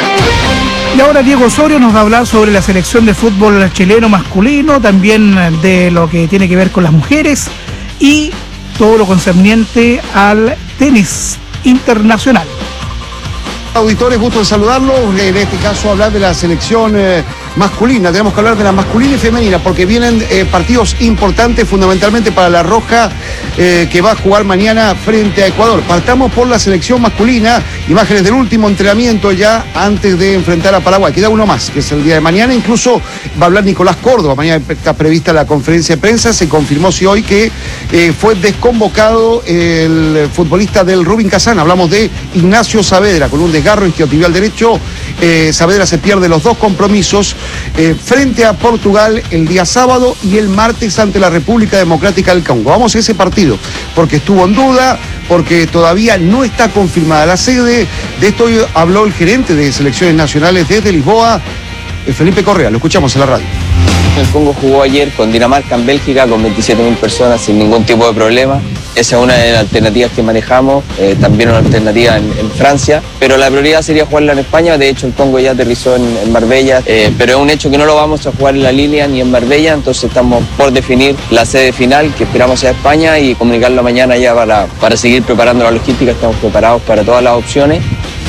Y ahora Diego Osorio nos va a hablar sobre la selección de fútbol chileno masculino, también de lo que tiene que ver con las mujeres y todo lo concerniente al tenis internacional. Auditores, gusto de saludarlos. En este caso hablar de la selección eh, masculina. Tenemos que hablar de la masculina y femenina porque vienen eh, partidos importantes fundamentalmente para la Roja eh, que va a jugar mañana frente a Ecuador. Partamos por la selección masculina, imágenes del último entrenamiento ya antes de enfrentar a Paraguay. Queda uno más, que es el día de mañana, incluso va a hablar Nicolás Córdoba, mañana está prevista la conferencia de prensa, se confirmó sí hoy que eh, fue desconvocado el futbolista del Rubin Kazán, hablamos de Ignacio Saavedra, con un desgarro isquiotibial derecho. eh, Saavedra se pierde los dos compromisos eh, frente a Portugal el día sábado y el martes ante la República Democrática del Congo. Vamos a ese partido, porque estuvo en duda, porque todavía no está confirmada la sede. De esto habló el gerente de selecciones nacionales desde Lisboa, Felipe Correa. Lo escuchamos en la radio. El Congo jugó ayer con Dinamarca en Bélgica con veintisiete mil personas sin ningún tipo de problema. Esa es una de las alternativas que manejamos, eh, también una alternativa en, en Francia, pero la prioridad sería jugarla en España. De hecho el Congo ya aterrizó en, en Marbella, eh, pero es un hecho que no lo vamos a jugar en la línea ni en Marbella, entonces estamos por definir la sede final, que esperamos sea España, y comunicarla mañana ya para, para seguir preparando la logística. Estamos preparados para todas las opciones.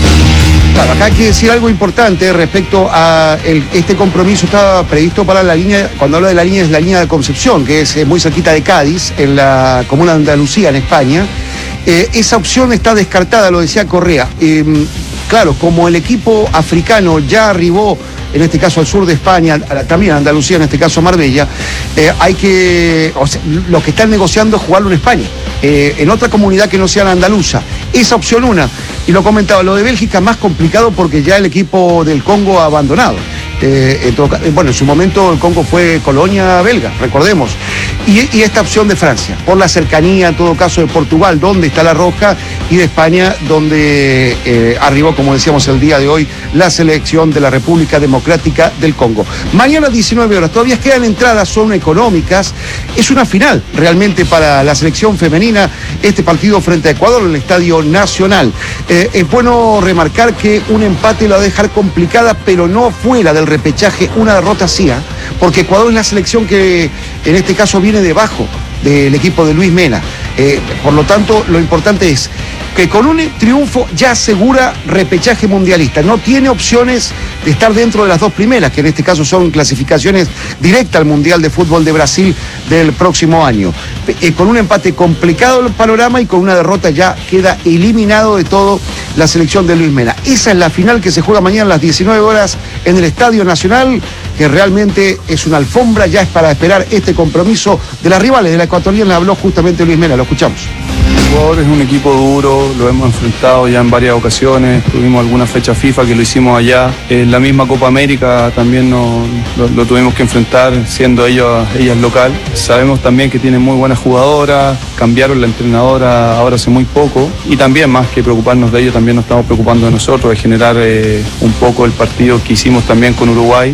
Claro, acá hay que decir algo importante respecto a el, este compromiso. Estaba previsto para la línea, cuando habla de la línea es la línea de Concepción, que es eh, muy cerquita de Cádiz, en la comuna de Andalucía, en España. Eh, esa opción está descartada, lo decía Correa. Eh, claro, como el equipo africano ya arribó, en este caso al sur de España, también a Andalucía, en este caso Marbella, eh, hay que, o sea, los que están negociando es jugarlo en España, eh, en otra comunidad que no sea la andaluza. Esa opción una, y lo comentaba, lo de Bélgica más complicado porque ya el equipo del Congo ha abandonado. Eh, en todo, bueno, en su momento el Congo fue colonia belga, recordemos. Y, y esta opción de Francia, por la cercanía, en todo caso, de Portugal, donde está la Roja, y de España, donde eh, arribó, como decíamos el día de hoy, la selección de la República Democrática del Congo. Mañana diecinueve horas, todavía quedan entradas, son económicas. Es una final realmente para la selección femenina, este partido frente a Ecuador en el Estadio Nacional. Eh, es bueno remarcar que un empate la va a dejar complicada, pero no fuera del repechaje, una derrota sí, ¿eh? Porque Ecuador es la selección que en este caso viene debajo del equipo de Luis Mena. Eh, por lo tanto, lo importante es que con un triunfo ya asegura repechaje mundialista. No tiene opciones de estar dentro de las dos primeras, que en este caso son clasificaciones directas al Mundial de Fútbol de Brasil del próximo año. Eh, con un empate complicado el panorama y con una derrota ya queda eliminado de todo la selección de Luis Mena. Esa es la final que se juega mañana a las diecinueve horas en el Estadio Nacional, que realmente es una alfombra, ya es para esperar este compromiso de las rivales. De la ecuatoriana habló justamente Luis Mena, lo escuchamos. Ecuador es un equipo duro, lo hemos enfrentado ya en varias ocasiones, tuvimos alguna fecha FIFA que lo hicimos allá, en la misma Copa América también nos, lo, lo tuvimos que enfrentar siendo ellos, ellas local. Sabemos también que tienen muy buenas jugadoras, cambiaron la entrenadora ahora hace muy poco, y también más que preocuparnos de ellos, también nos estamos preocupando de nosotros, de generar eh, un poco el partido que hicimos también con Uruguay.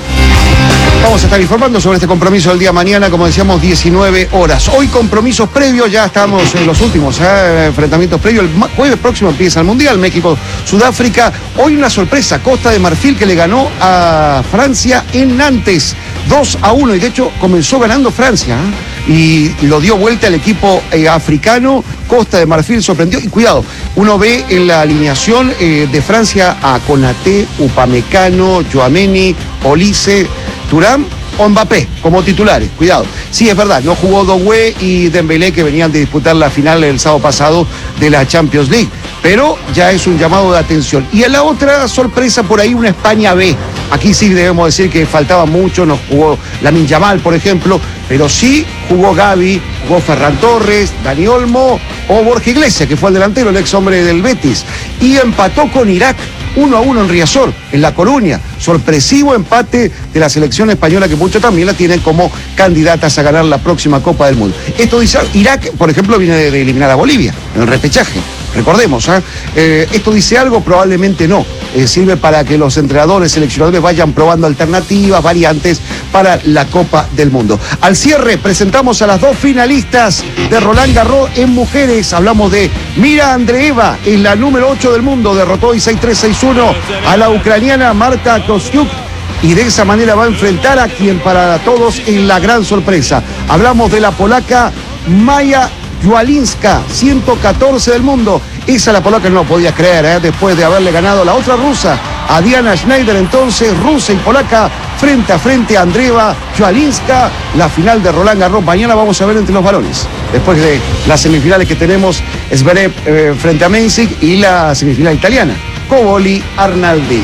Vamos a estar informando sobre este compromiso del día de mañana, como decíamos, diecinueve horas. Hoy compromisos previos, ya estamos en los últimos ¿eh? enfrentamientos previos. El jueves próximo empieza el Mundial, México-Sudáfrica. Hoy una sorpresa, Costa de Marfil que le ganó a Francia en Nantes, dos a uno, y de hecho comenzó ganando Francia ¿eh? y lo dio vuelta el equipo eh, africano. Costa de Marfil sorprendió, y cuidado, uno ve en la alineación eh, de Francia a Konaté, Upamecano, Tchouaméni, Olise, Thuram o Mbappé como titulares, cuidado. Sí, es verdad, no jugó Doué y Dembélé, que venían de disputar la final el sábado pasado de la Champions League, pero ya es un llamado de atención. Y en la otra sorpresa por ahí, una España B. Aquí sí debemos decir que faltaba mucho, no jugó Lamine Yamal, por ejemplo, pero sí jugó Gavi, jugó Ferran Torres, Dani Olmo o Borja Iglesias, que fue el delantero, el ex hombre del Betis, y empató con Irak uno a uno en Riazor, en La Coruña. Sorpresivo empate de la selección española, que muchos también la tienen como candidatas a ganar la próxima Copa del Mundo. Esto dice, Irak, por ejemplo, viene de, de eliminar a Bolivia en el repechaje. Recordemos, ¿eh? Eh, ¿esto dice algo? Probablemente no. Eh, sirve para que los entrenadores, seleccionadores vayan probando alternativas, variantes para la Copa del Mundo. Al cierre presentamos a las dos finalistas de Roland Garros en mujeres. Hablamos de Mira Andreeva, es la número ocho del mundo, derrotó hoy seis tres seis uno a la ucraniana Marta Kostyuk, y de esa manera va a enfrentar a quien para todos es la gran sorpresa. Hablamos de la polaca Maya Jualinska, ciento catorce del mundo. Esa la polaca no podía creer, ¿eh? después de haberle ganado a la otra rusa, a Diana Schneider. Entonces, rusa y polaca frente a frente a Andreeva Jualinska, la final de Roland Garros. Mañana vamos a ver entre los varones. después de las semifinales que tenemos, Zverev eh, frente a Mensik y la semifinal italiana, Coboli Arnaldi.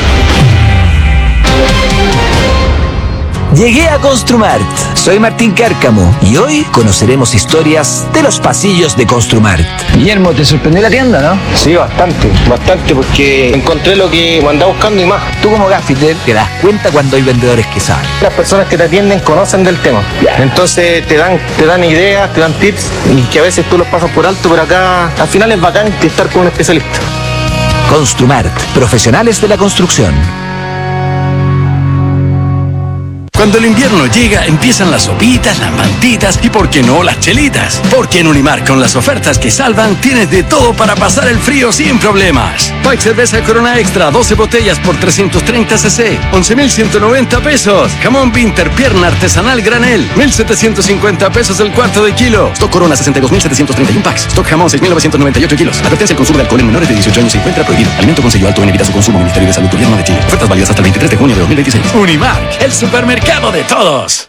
Llegué a Construmart. Soy Martín Cárcamo y hoy conoceremos historias de los pasillos de Construmart. Guillermo, ¿te sorprendió la tienda, no? Sí, bastante, bastante, porque encontré lo que andaba buscando y más. Tú como gaffiter te das cuenta cuando hay vendedores que saben. Las personas que te atienden conocen del tema. Entonces te dan, te dan ideas, te dan tips y que a veces tú los pasas por alto, pero acá al final es bacán estar con un especialista. Construmart, profesionales de la construcción. Cuando el invierno llega, empiezan las sopitas, las mantitas y, ¿por qué no, las chelitas? Porque en Unimark, con las ofertas que salvan, tienes de todo para pasar el frío sin problemas. Pack cerveza Corona Extra, doce botellas por trescientos treinta centilitros, once mil ciento noventa pesos. Jamón Winter, pierna artesanal granel, mil setecientos cincuenta pesos el cuarto de kilo. Stock Corona, sesenta y dos mil setecientos treinta y uno packs. Stock Jamón, seis mil novecientos noventa y ocho kilos. Advertencia: el consumo de alcohol en menores de dieciocho años se encuentra prohibido. Alimento con sello alto en evita su consumo. Ministerio de Salud, Gobierno de Chile. Ofertas válidas hasta el veintitrés de junio de dos mil veintiséis. Unimark, el supermercado de todos.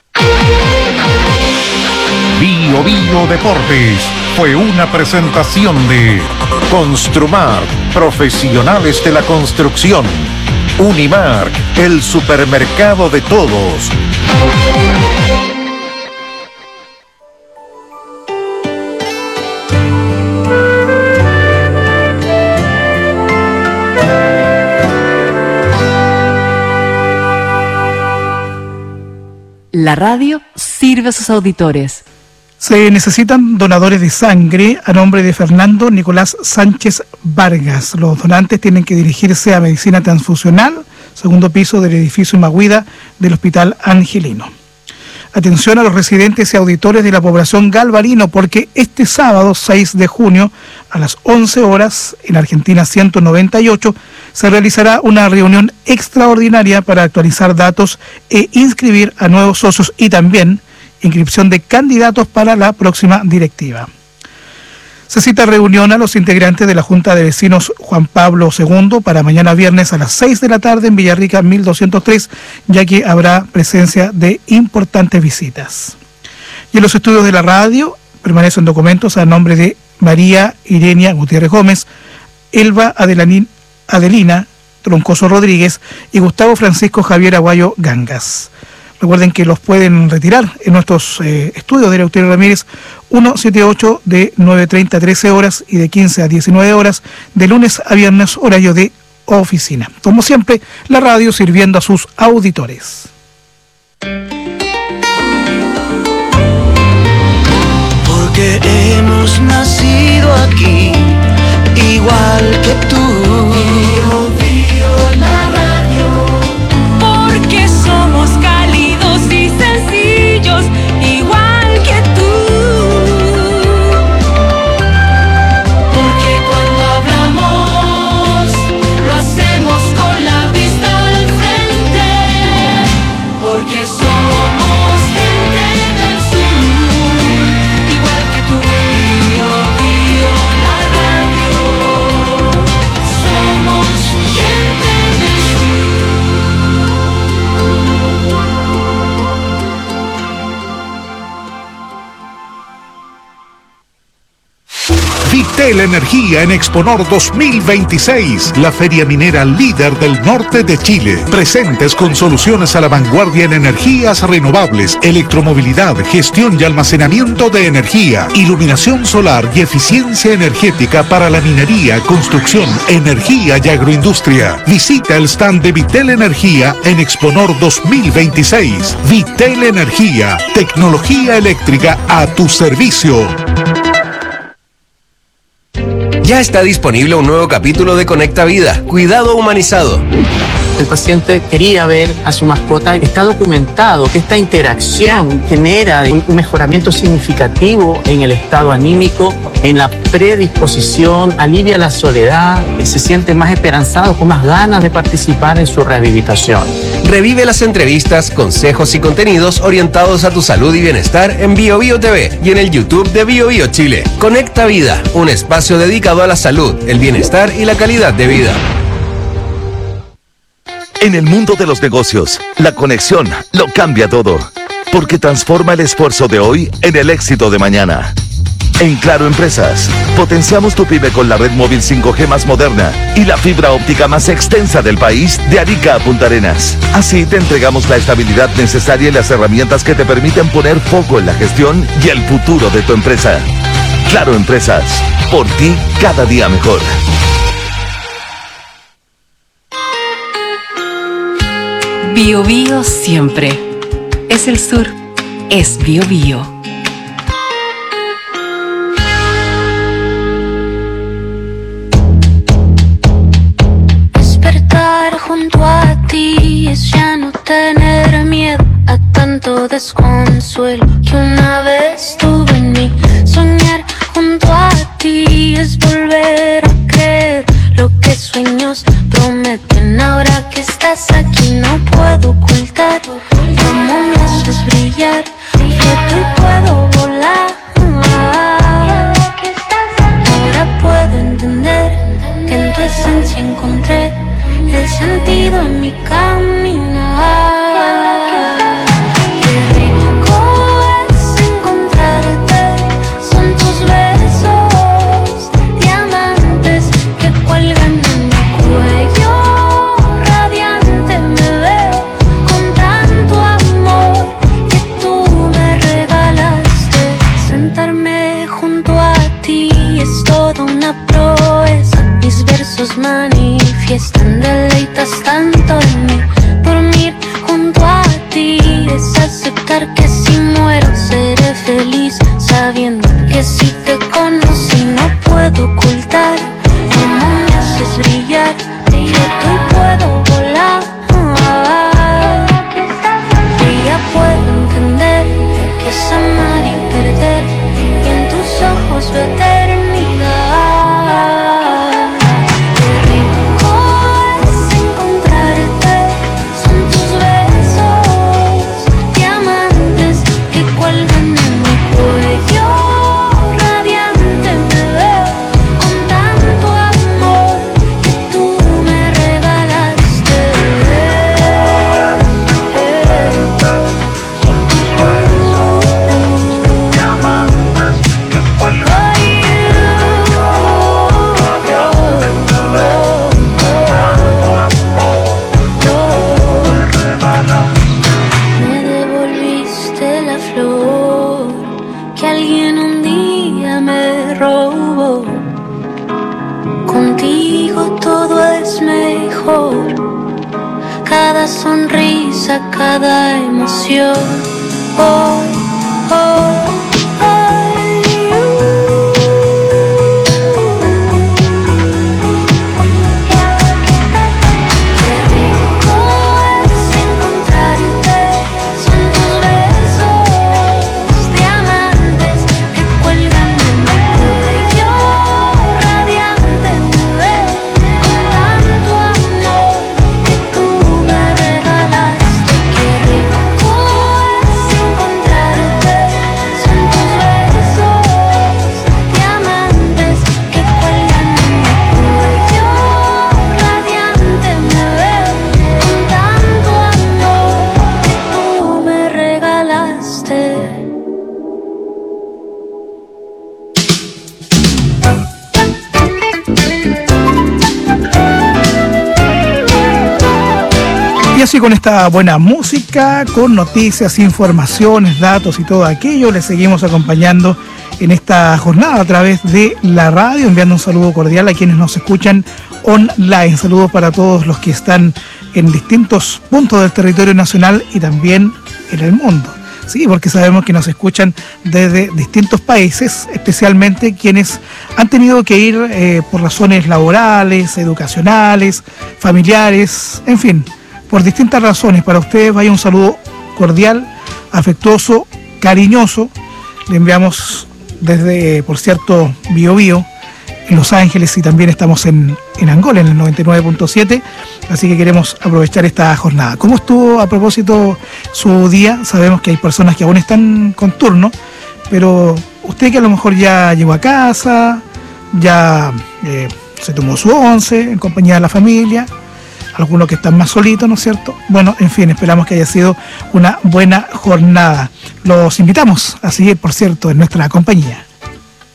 Bio Bio Deportes fue una presentación de Construmart, profesionales de la construcción. Unimark, el supermercado de todos. La radio sirve a sus auditores. Se necesitan donadores de sangre a nombre de Fernando Nicolás Sánchez Vargas. Los donantes tienen que dirigirse a Medicina Transfusional, segundo piso del edificio Maguida del Hospital Angelino. Atención a los residentes y auditores de la población Galvarino, porque este sábado seis de junio a las once horas en Argentina ciento noventa y ocho se realizará una reunión extraordinaria para actualizar datos e inscribir a nuevos socios y también inscripción de candidatos para la próxima directiva. Se cita reunión a los integrantes de la Junta de Vecinos Juan Pablo segundo para mañana viernes a las seis de la tarde en Villarrica mil doscientos tres, ya que habrá presencia de importantes visitas. Y en los estudios de la radio permanecen documentos a nombre de María Irenia Gutiérrez Gómez, Elba Adelanín, Adelina Troncoso Rodríguez y Gustavo Francisco Javier Aguayo Gangas. Recuerden que los pueden retirar en nuestros eh, estudios de Eleuterio Ramírez ciento setenta y ocho de nueve treinta a trece horas y de quince a diecinueve horas de lunes a viernes, horario de oficina. Como siempre, la radio sirviendo a sus auditores. Porque hemos nacido aquí, igual que tú. Bio, bio, la radio. Porque somos cálidos y sencillos, igual que tú. Porque cuando hablamos, lo hacemos con la vista al frente. Porque somos gente del sur, igual que tú. Bio, bio, la radio. Somos gente del Vitel Energía en Exponor dos mil veintiséis, la feria minera líder del norte de Chile. Presentes con soluciones a la vanguardia en energías renovables, electromovilidad, gestión y almacenamiento de energía, iluminación solar y eficiencia energética para la minería, construcción, energía y agroindustria. Visita el stand de Vitel Energía en Exponor dos mil veintiséis. Vitel Energía, tecnología eléctrica a tu servicio. Ya está disponible un nuevo capítulo de Conecta Vida, Cuidado Humanizado. El paciente quería ver a su mascota. Está documentado que esta interacción genera un mejoramiento significativo en el estado anímico, en la predisposición, alivia la soledad, se siente más esperanzado, con más ganas de participar en su rehabilitación. Revive las entrevistas, consejos y contenidos orientados a tu salud y bienestar en Bio Bio T V y en el YouTube de Bio Bio Chile. Conecta Vida, un espacio dedicado a la salud, el bienestar y la calidad de vida. En el mundo de los negocios, la conexión lo cambia todo, porque transforma el esfuerzo de hoy en el éxito de mañana. En Claro Empresas, potenciamos tu pyme con la red móvil cinco G más moderna y la fibra óptica más extensa del país, de Arica a Punta Arenas. Así te entregamos la estabilidad necesaria y las herramientas que te permiten poner foco en la gestión y el futuro de tu empresa. Claro Empresas, por ti cada día mejor. Bio Bio siempre. Es el sur. Es Bio Bio. Despertar junto a ti es ya no tener miedo a tanto desconsuelo que una vez tuve en mí. Soñar junto a ti es volver a creer lo que sueños prometen. Ahora que estás aquí no puedo ocultar cómo me haces brillar. Floto y puedo volar. Ahora puedo entender que en tu esencia encontré el sentido en mi caminar. Qué rico es encontrarte, son tus besos, diamantes que cuelgan en mi cuello. Radiante me veo con tanto amor que tú me regalaste. Sentarme junto a ti es toda una proeza. Mis versos manifiestan, deleitas tanto en mí. Dormir junto a ti es aceptar que si muero seré feliz, sabiendo que si te conocí no puedo ocultar cómo me haces brillar. Floto y puedo volar. Y ya puedo entender que es amar y perder, y en tus ojos veo eternidad. Cada sonrisa, cada emoción. Oh, oh. Así con esta buena música, con noticias, informaciones, datos y todo aquello, les seguimos acompañando en esta jornada a través de la radio, enviando un saludo cordial a quienes nos escuchan online. Saludos para todos los que están en distintos puntos del territorio nacional y también en el mundo. Sí, porque sabemos que nos escuchan desde distintos países, especialmente quienes han tenido que ir eh, por razones laborales, educacionales, familiares, en fin, por distintas razones. Para ustedes vaya un saludo cordial, afectuoso, cariñoso. Le enviamos desde, por cierto, Bio Bio, en Los Ángeles, y también estamos en, en Angola, en el noventa y nueve punto siete, así que queremos aprovechar esta jornada. ¿Cómo estuvo a propósito su día? Sabemos que hay personas que aún están con turno, pero usted que a lo mejor ya llegó a casa, ya eh, se tomó su once en compañía de la familia, algunos que están más solitos, ¿no es cierto? Bueno, en fin, esperamos que haya sido una buena jornada. Los invitamos a seguir, por cierto, en nuestra compañía.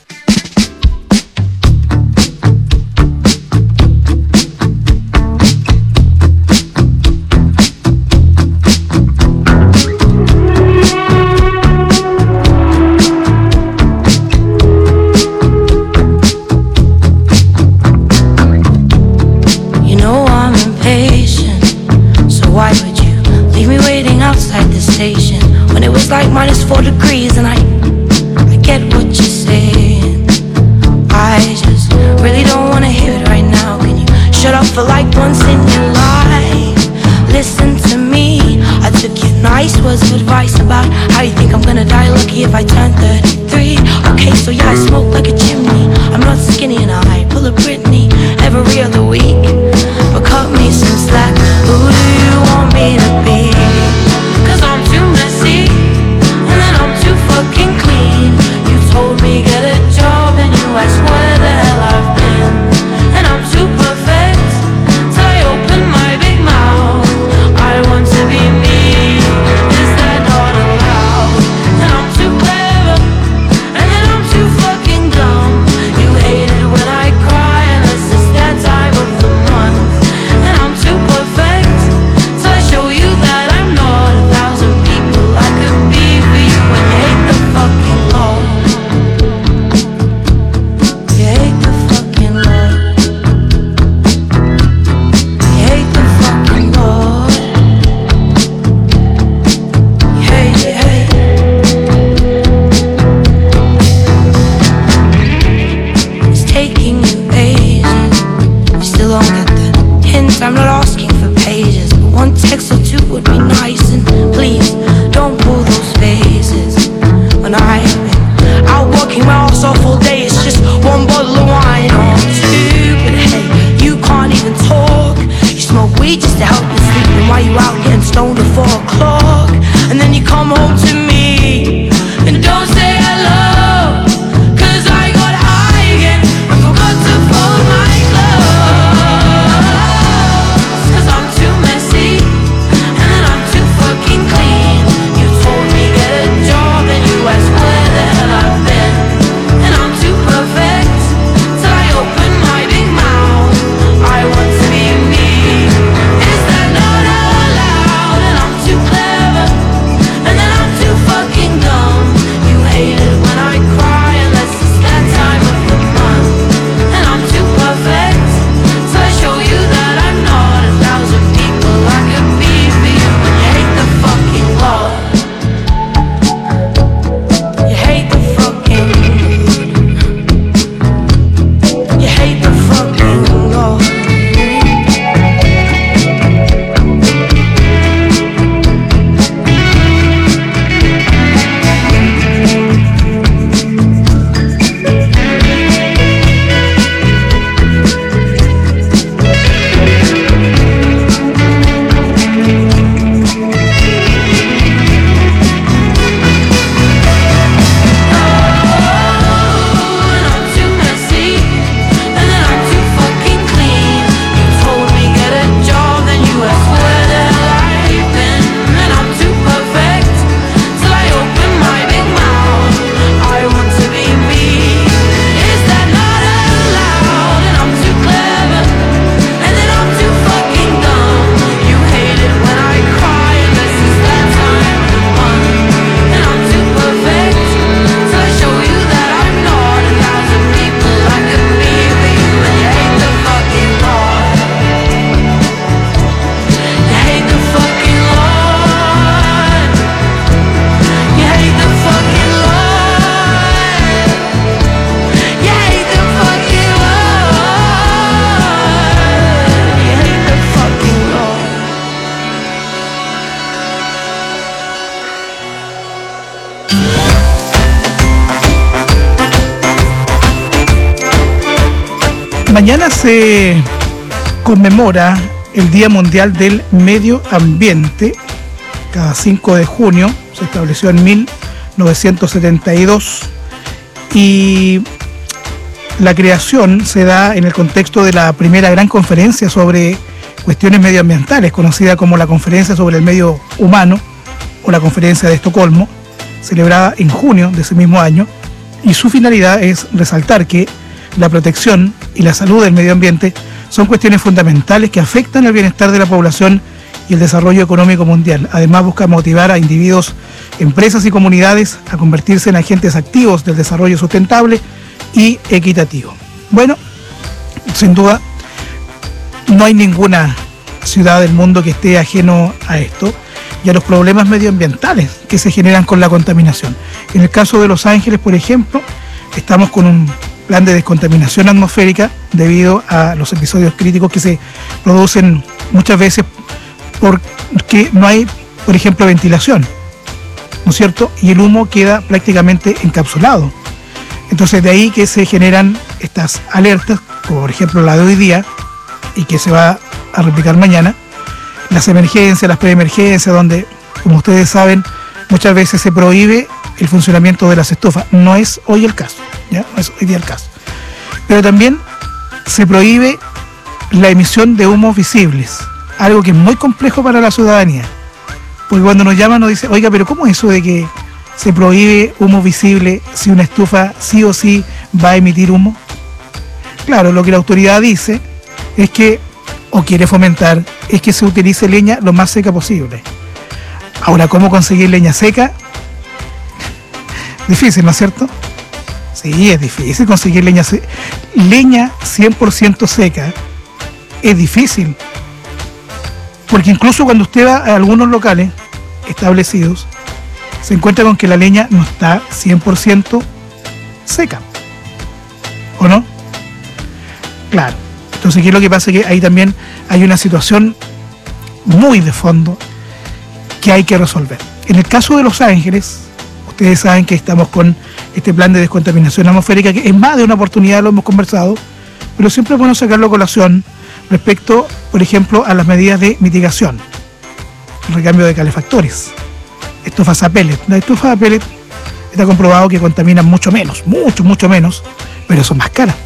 conversation when it was like minus four degrees, and I, I get what you're saying. I just really don't wanna hear it right now. Can you shut up for like once in your life? Listen to me. I took your nice words of advice about how you think I'm gonna die lucky if I turn thirty-three. Okay, so yeah, I smoke like a chimney. I'm not skinny and I pull a Britney every other week. But cut me some slack. Who do you want me to be? Cause I'm too messy, and then I'm too fucking clean. You told me get a job and you asked where the hell I've been. And I'm too perfect till I open my big mouth. I want to be me, is that not allowed? And I'm too clever, and then I'm too fucking dumb. You hate it when I cry, unless it's that time of the month. And I'm too perfect till I show you that I'm not a thousand people I could be for you. And you hate the fucking law. You hate the fucking law. You hate the fucking law. You hate it, hate it. It's taking you ages. You still don't get the hint. I'm not asking for pages, but one text or two would be nice. And please don't pull those faces. When I've been out working my ass off all day, it's just one bottle of wine or two. But hey, you can't even talk. You smoke weed just to help you sleep. And why you out getting stoned at four o'clock? And then you come home to me and don't say hello. Cause I got high again and forgot to fold my clothes. Cause I'm too messy, and then I'm too fucking clean. You told me get a job and you asked where the hell I've been. And I'm too perfect till I open my big mouth. I want to be me, is that not allowed? And I'm too clever, and then I'm too fucking dumb. You hate it when I cry, unless it's that time of the month. And I'm too perfect till I show you that I'm not a thousand people I could be for you. And you hate the fucking law. You hate the fucking. You hate the fucking law. Mañana se conmemora el Día Mundial del Medio Ambiente. Cada cinco de junio se estableció en mil novecientos setenta y dos y la creación se da en el contexto de la primera gran conferencia sobre cuestiones medioambientales, conocida como la Conferencia sobre el Medio Humano o la Conferencia de Estocolmo, celebrada en junio de ese mismo año, y su finalidad es resaltar que la protección y la salud del medio ambiente son cuestiones fundamentales que afectan el bienestar de la población y el desarrollo económico mundial. Además, busca motivar a individuos, empresas y comunidades a convertirse en agentes activos del desarrollo sustentable y equitativo. Bueno, sin duda, no hay ninguna ciudad del mundo que esté ajeno a esto. y a los problemas medioambientales que se generan con la contaminación. En el caso de Los Ángeles, por ejemplo, estamos con un plan de descontaminación atmosférica debido a los episodios críticos que se producen muchas veces porque no hay, por ejemplo, ventilación, ¿no es cierto? Y el humo queda prácticamente encapsulado. Entonces de ahí que se generan estas alertas, como por ejemplo la de hoy día, y que se va a replicar mañana, las emergencias, las preemergencias, donde, como ustedes saben, muchas veces se prohíbe el funcionamiento de las estufas. No es hoy el caso, ¿ya? No es hoy día el caso. Pero también se prohíbe la emisión de humos visibles, algo que es muy complejo para la ciudadanía. Porque cuando nos llaman nos dicen, oiga, pero ¿cómo es eso de que se prohíbe humo visible si una estufa sí o sí va a emitir humo? Claro, lo que la autoridad dice es que, o quiere fomentar, es que se utilice leña lo más seca posible. Ahora, ¿cómo conseguir leña seca? Difícil, ¿no es cierto? Sí, es difícil conseguir leña seca. Leña cien por ciento seca es difícil. Porque incluso cuando usted va a algunos locales establecidos, se encuentra con que la leña no está cien por ciento seca. ¿O no? Claro. Entonces, ¿qué es lo que pasa? Que ahí también hay una situación muy de fondo que hay que resolver. En el caso de Los Ángeles, ustedes saben que estamos con este plan de descontaminación atmosférica, que es más de una oportunidad, lo hemos conversado, pero siempre es bueno sacarlo a colación respecto, por ejemplo, a las medidas de mitigación, el recambio de calefactores, estufas a pellet. Las estufas a pellet está comprobado que contaminan mucho menos, mucho, mucho menos, pero son más caras.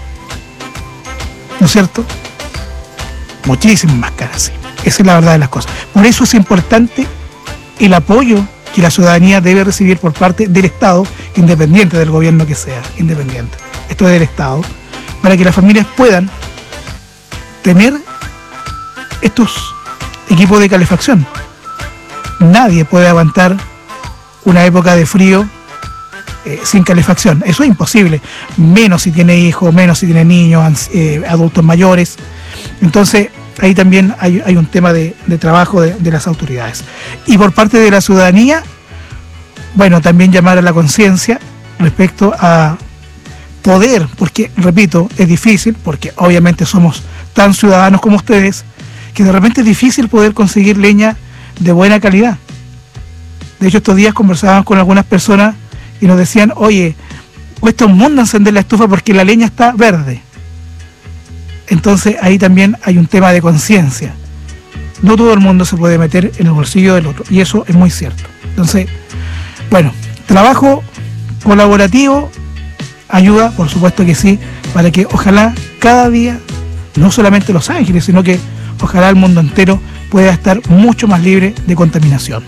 ¿No es cierto? Muchísimo más caras, sí. Esa es la verdad de las cosas. Por eso es importante el apoyo que la ciudadanía debe recibir por parte del Estado, independiente del gobierno que sea, independiente. Esto es del Estado, para que las familias puedan tener estos equipos de calefacción. Nadie puede aguantar una época de frío eh, sin calefacción. Eso es imposible. Menos si tiene hijos, menos si tiene niños, eh, adultos mayores. Entonces, ahí también hay, hay un tema de, de trabajo de, de las autoridades. Y por parte de la ciudadanía, bueno, también llamar a la conciencia respecto a poder, porque, repito, es difícil, porque obviamente somos tan ciudadanos como ustedes, que de repente es difícil poder conseguir leña de buena calidad. De hecho, estos días conversábamos con algunas personas y nos decían, oye, cuesta un mundo encender la estufa porque la leña está verde. Entonces ahí también hay un tema de conciencia. No todo el mundo se puede meter en el bolsillo del otro, y eso es muy cierto. Entonces, bueno, trabajo colaborativo ayuda, por supuesto que sí, para que ojalá cada día, no solamente Los Ángeles, sino que ojalá el mundo entero pueda estar mucho más libre de contaminación.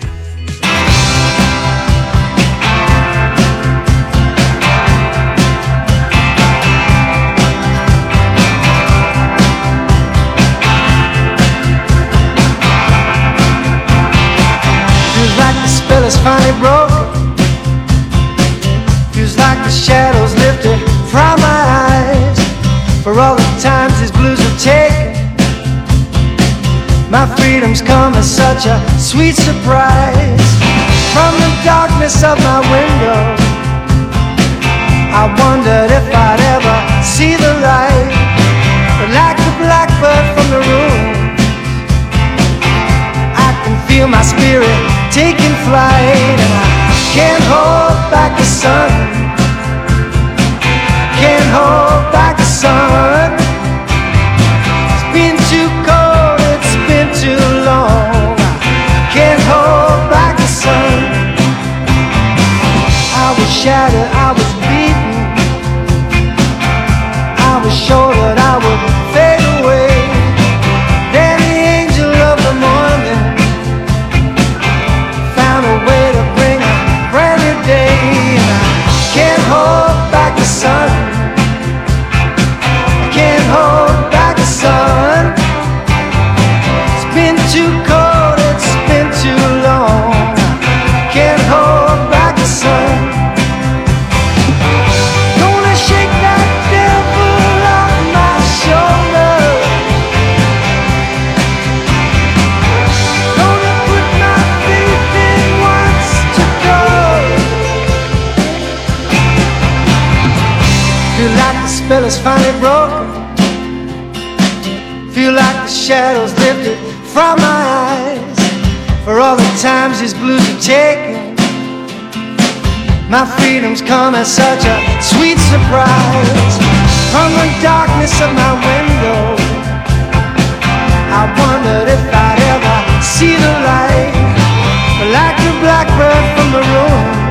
Is finally broken. Feels like the shadows lifted from my eyes. For all the times these blues have taken, my freedom's come as such a sweet surprise. From the darkness of my window, I wondered if I'd ever see the light. But like the blackbird from the room, I can feel my spirit taking flight, and I can't hold back the sun. Can't hold back the sun. It's been too cold, it's been too long. I can't hold back the sun. I was shattered, I was beaten. I was sure that I would fade away. Then the angel of the morning found a way to bring a brand new day, and I can't hold back the sun. I can't hold back the sun. It's been too cold, it's been too long. I can't hold back the sun. Gonna shake that devil off my shoulder. Gonna put my spell is finally broken. Feel like the shadows lifted from my eyes. For all the times these blues are taken, my freedom's come as such a sweet surprise. From the darkness of my window, I wondered if I'd ever see the light. But like the blackbird from the ruin,